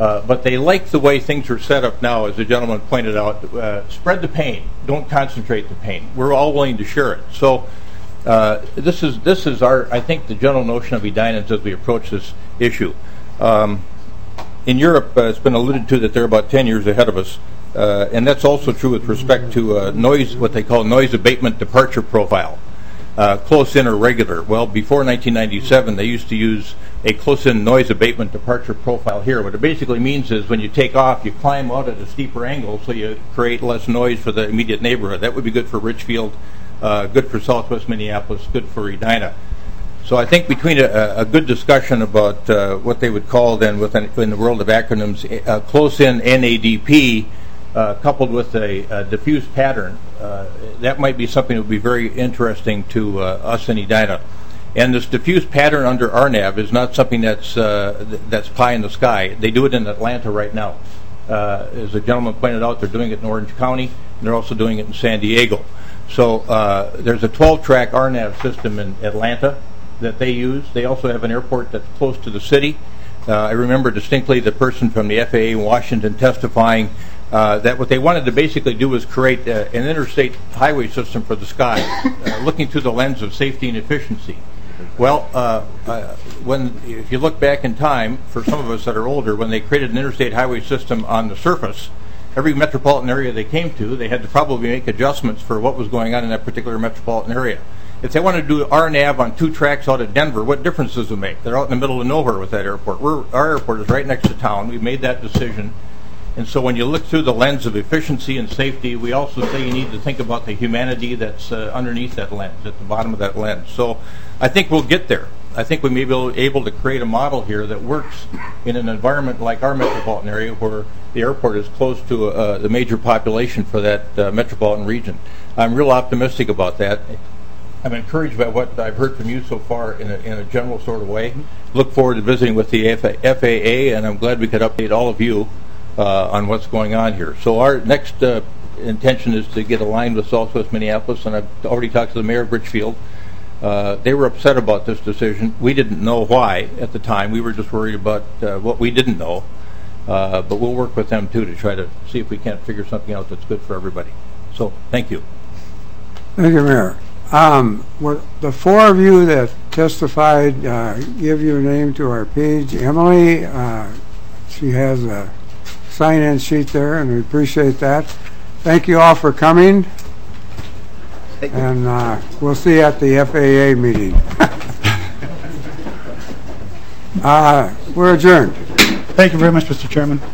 Uh, but they like the way things are set up now, as the gentleman pointed out. Uh, spread the pain. Don't concentrate the pain. We're all willing to share it. So uh, this is this is our, I think, the general notion of Edinans as we approach this issue. Um, in Europe, uh, it's been alluded to that they're about ten years ahead of us, uh, and that's also true with respect to uh, noise, what they call noise abatement departure profile. Uh, close-in or regular. Well, before nineteen ninety-seven, they used to use a close-in noise abatement departure profile here. What it basically means is when you take off, you climb out at a steeper angle so you create less noise for the immediate neighborhood. That would be good for Richfield, uh, good for Southwest Minneapolis, good for Edina. So I think between a, a good discussion about uh, what they would call then within, in the world of acronyms, uh, close-in N A D P, Uh, coupled with a, a diffuse pattern, uh, that might be something that would be very interesting to uh, us in Edina. And this diffuse pattern under R NAV is not something that's uh, th- that's pie in the sky. They do it in Atlanta right now. Uh, as the gentleman pointed out, they're doing it in Orange County, and they're also doing it in San Diego. So uh, there's a twelve-track R NAV system in Atlanta that they use. They also have an airport that's close to the city. Uh, I remember distinctly the person from the F A A in Washington testifying Uh, that what they wanted to basically do was create uh, an interstate highway system for the sky, uh, looking through the lens of safety and efficiency. Well, uh, uh, when if you look back in time, for some of us that are older, when they created an interstate highway system on the surface, every metropolitan area they came to, they had to probably make adjustments for what was going on in that particular metropolitan area. If they wanted to do R NAV on two tracks out of Denver, what difference does it make? They're out in the middle of nowhere with that airport. We're, our airport is right next to town. We've made that decision. And so when you look through the lens of efficiency and safety, we also say you need to think about the humanity that's uh, underneath that lens, at the bottom of that lens. So I think we'll get there. I think we may be able to create a model here that works in an environment like our metropolitan area where the airport is close to uh, the major population for that uh, metropolitan region. I'm real optimistic about that. I'm encouraged by what I've heard from you so far in a, in a general sort of way. Look forward to visiting with the F A A, and I'm glad we could update all of you Uh, on what's going on here. So our next uh, intention is to get aligned with Southwest Minneapolis, and I've already talked to the mayor of Richfield. Uh, they were upset about this decision. We didn't know why at the time. We were just worried about uh, what we didn't know. Uh, but we'll work with them, too, to try to see if we can't figure something out that's good for everybody. So, thank you. Thank you, Mayor. Um, what, the four of you that testified, uh, give your name to our page. Emily, uh, she has a sign-in sheet there, and we appreciate that. Thank you all for coming, and uh, we'll see you at the F A A meeting. uh, we're adjourned. Thank you very much, Mister Chairman.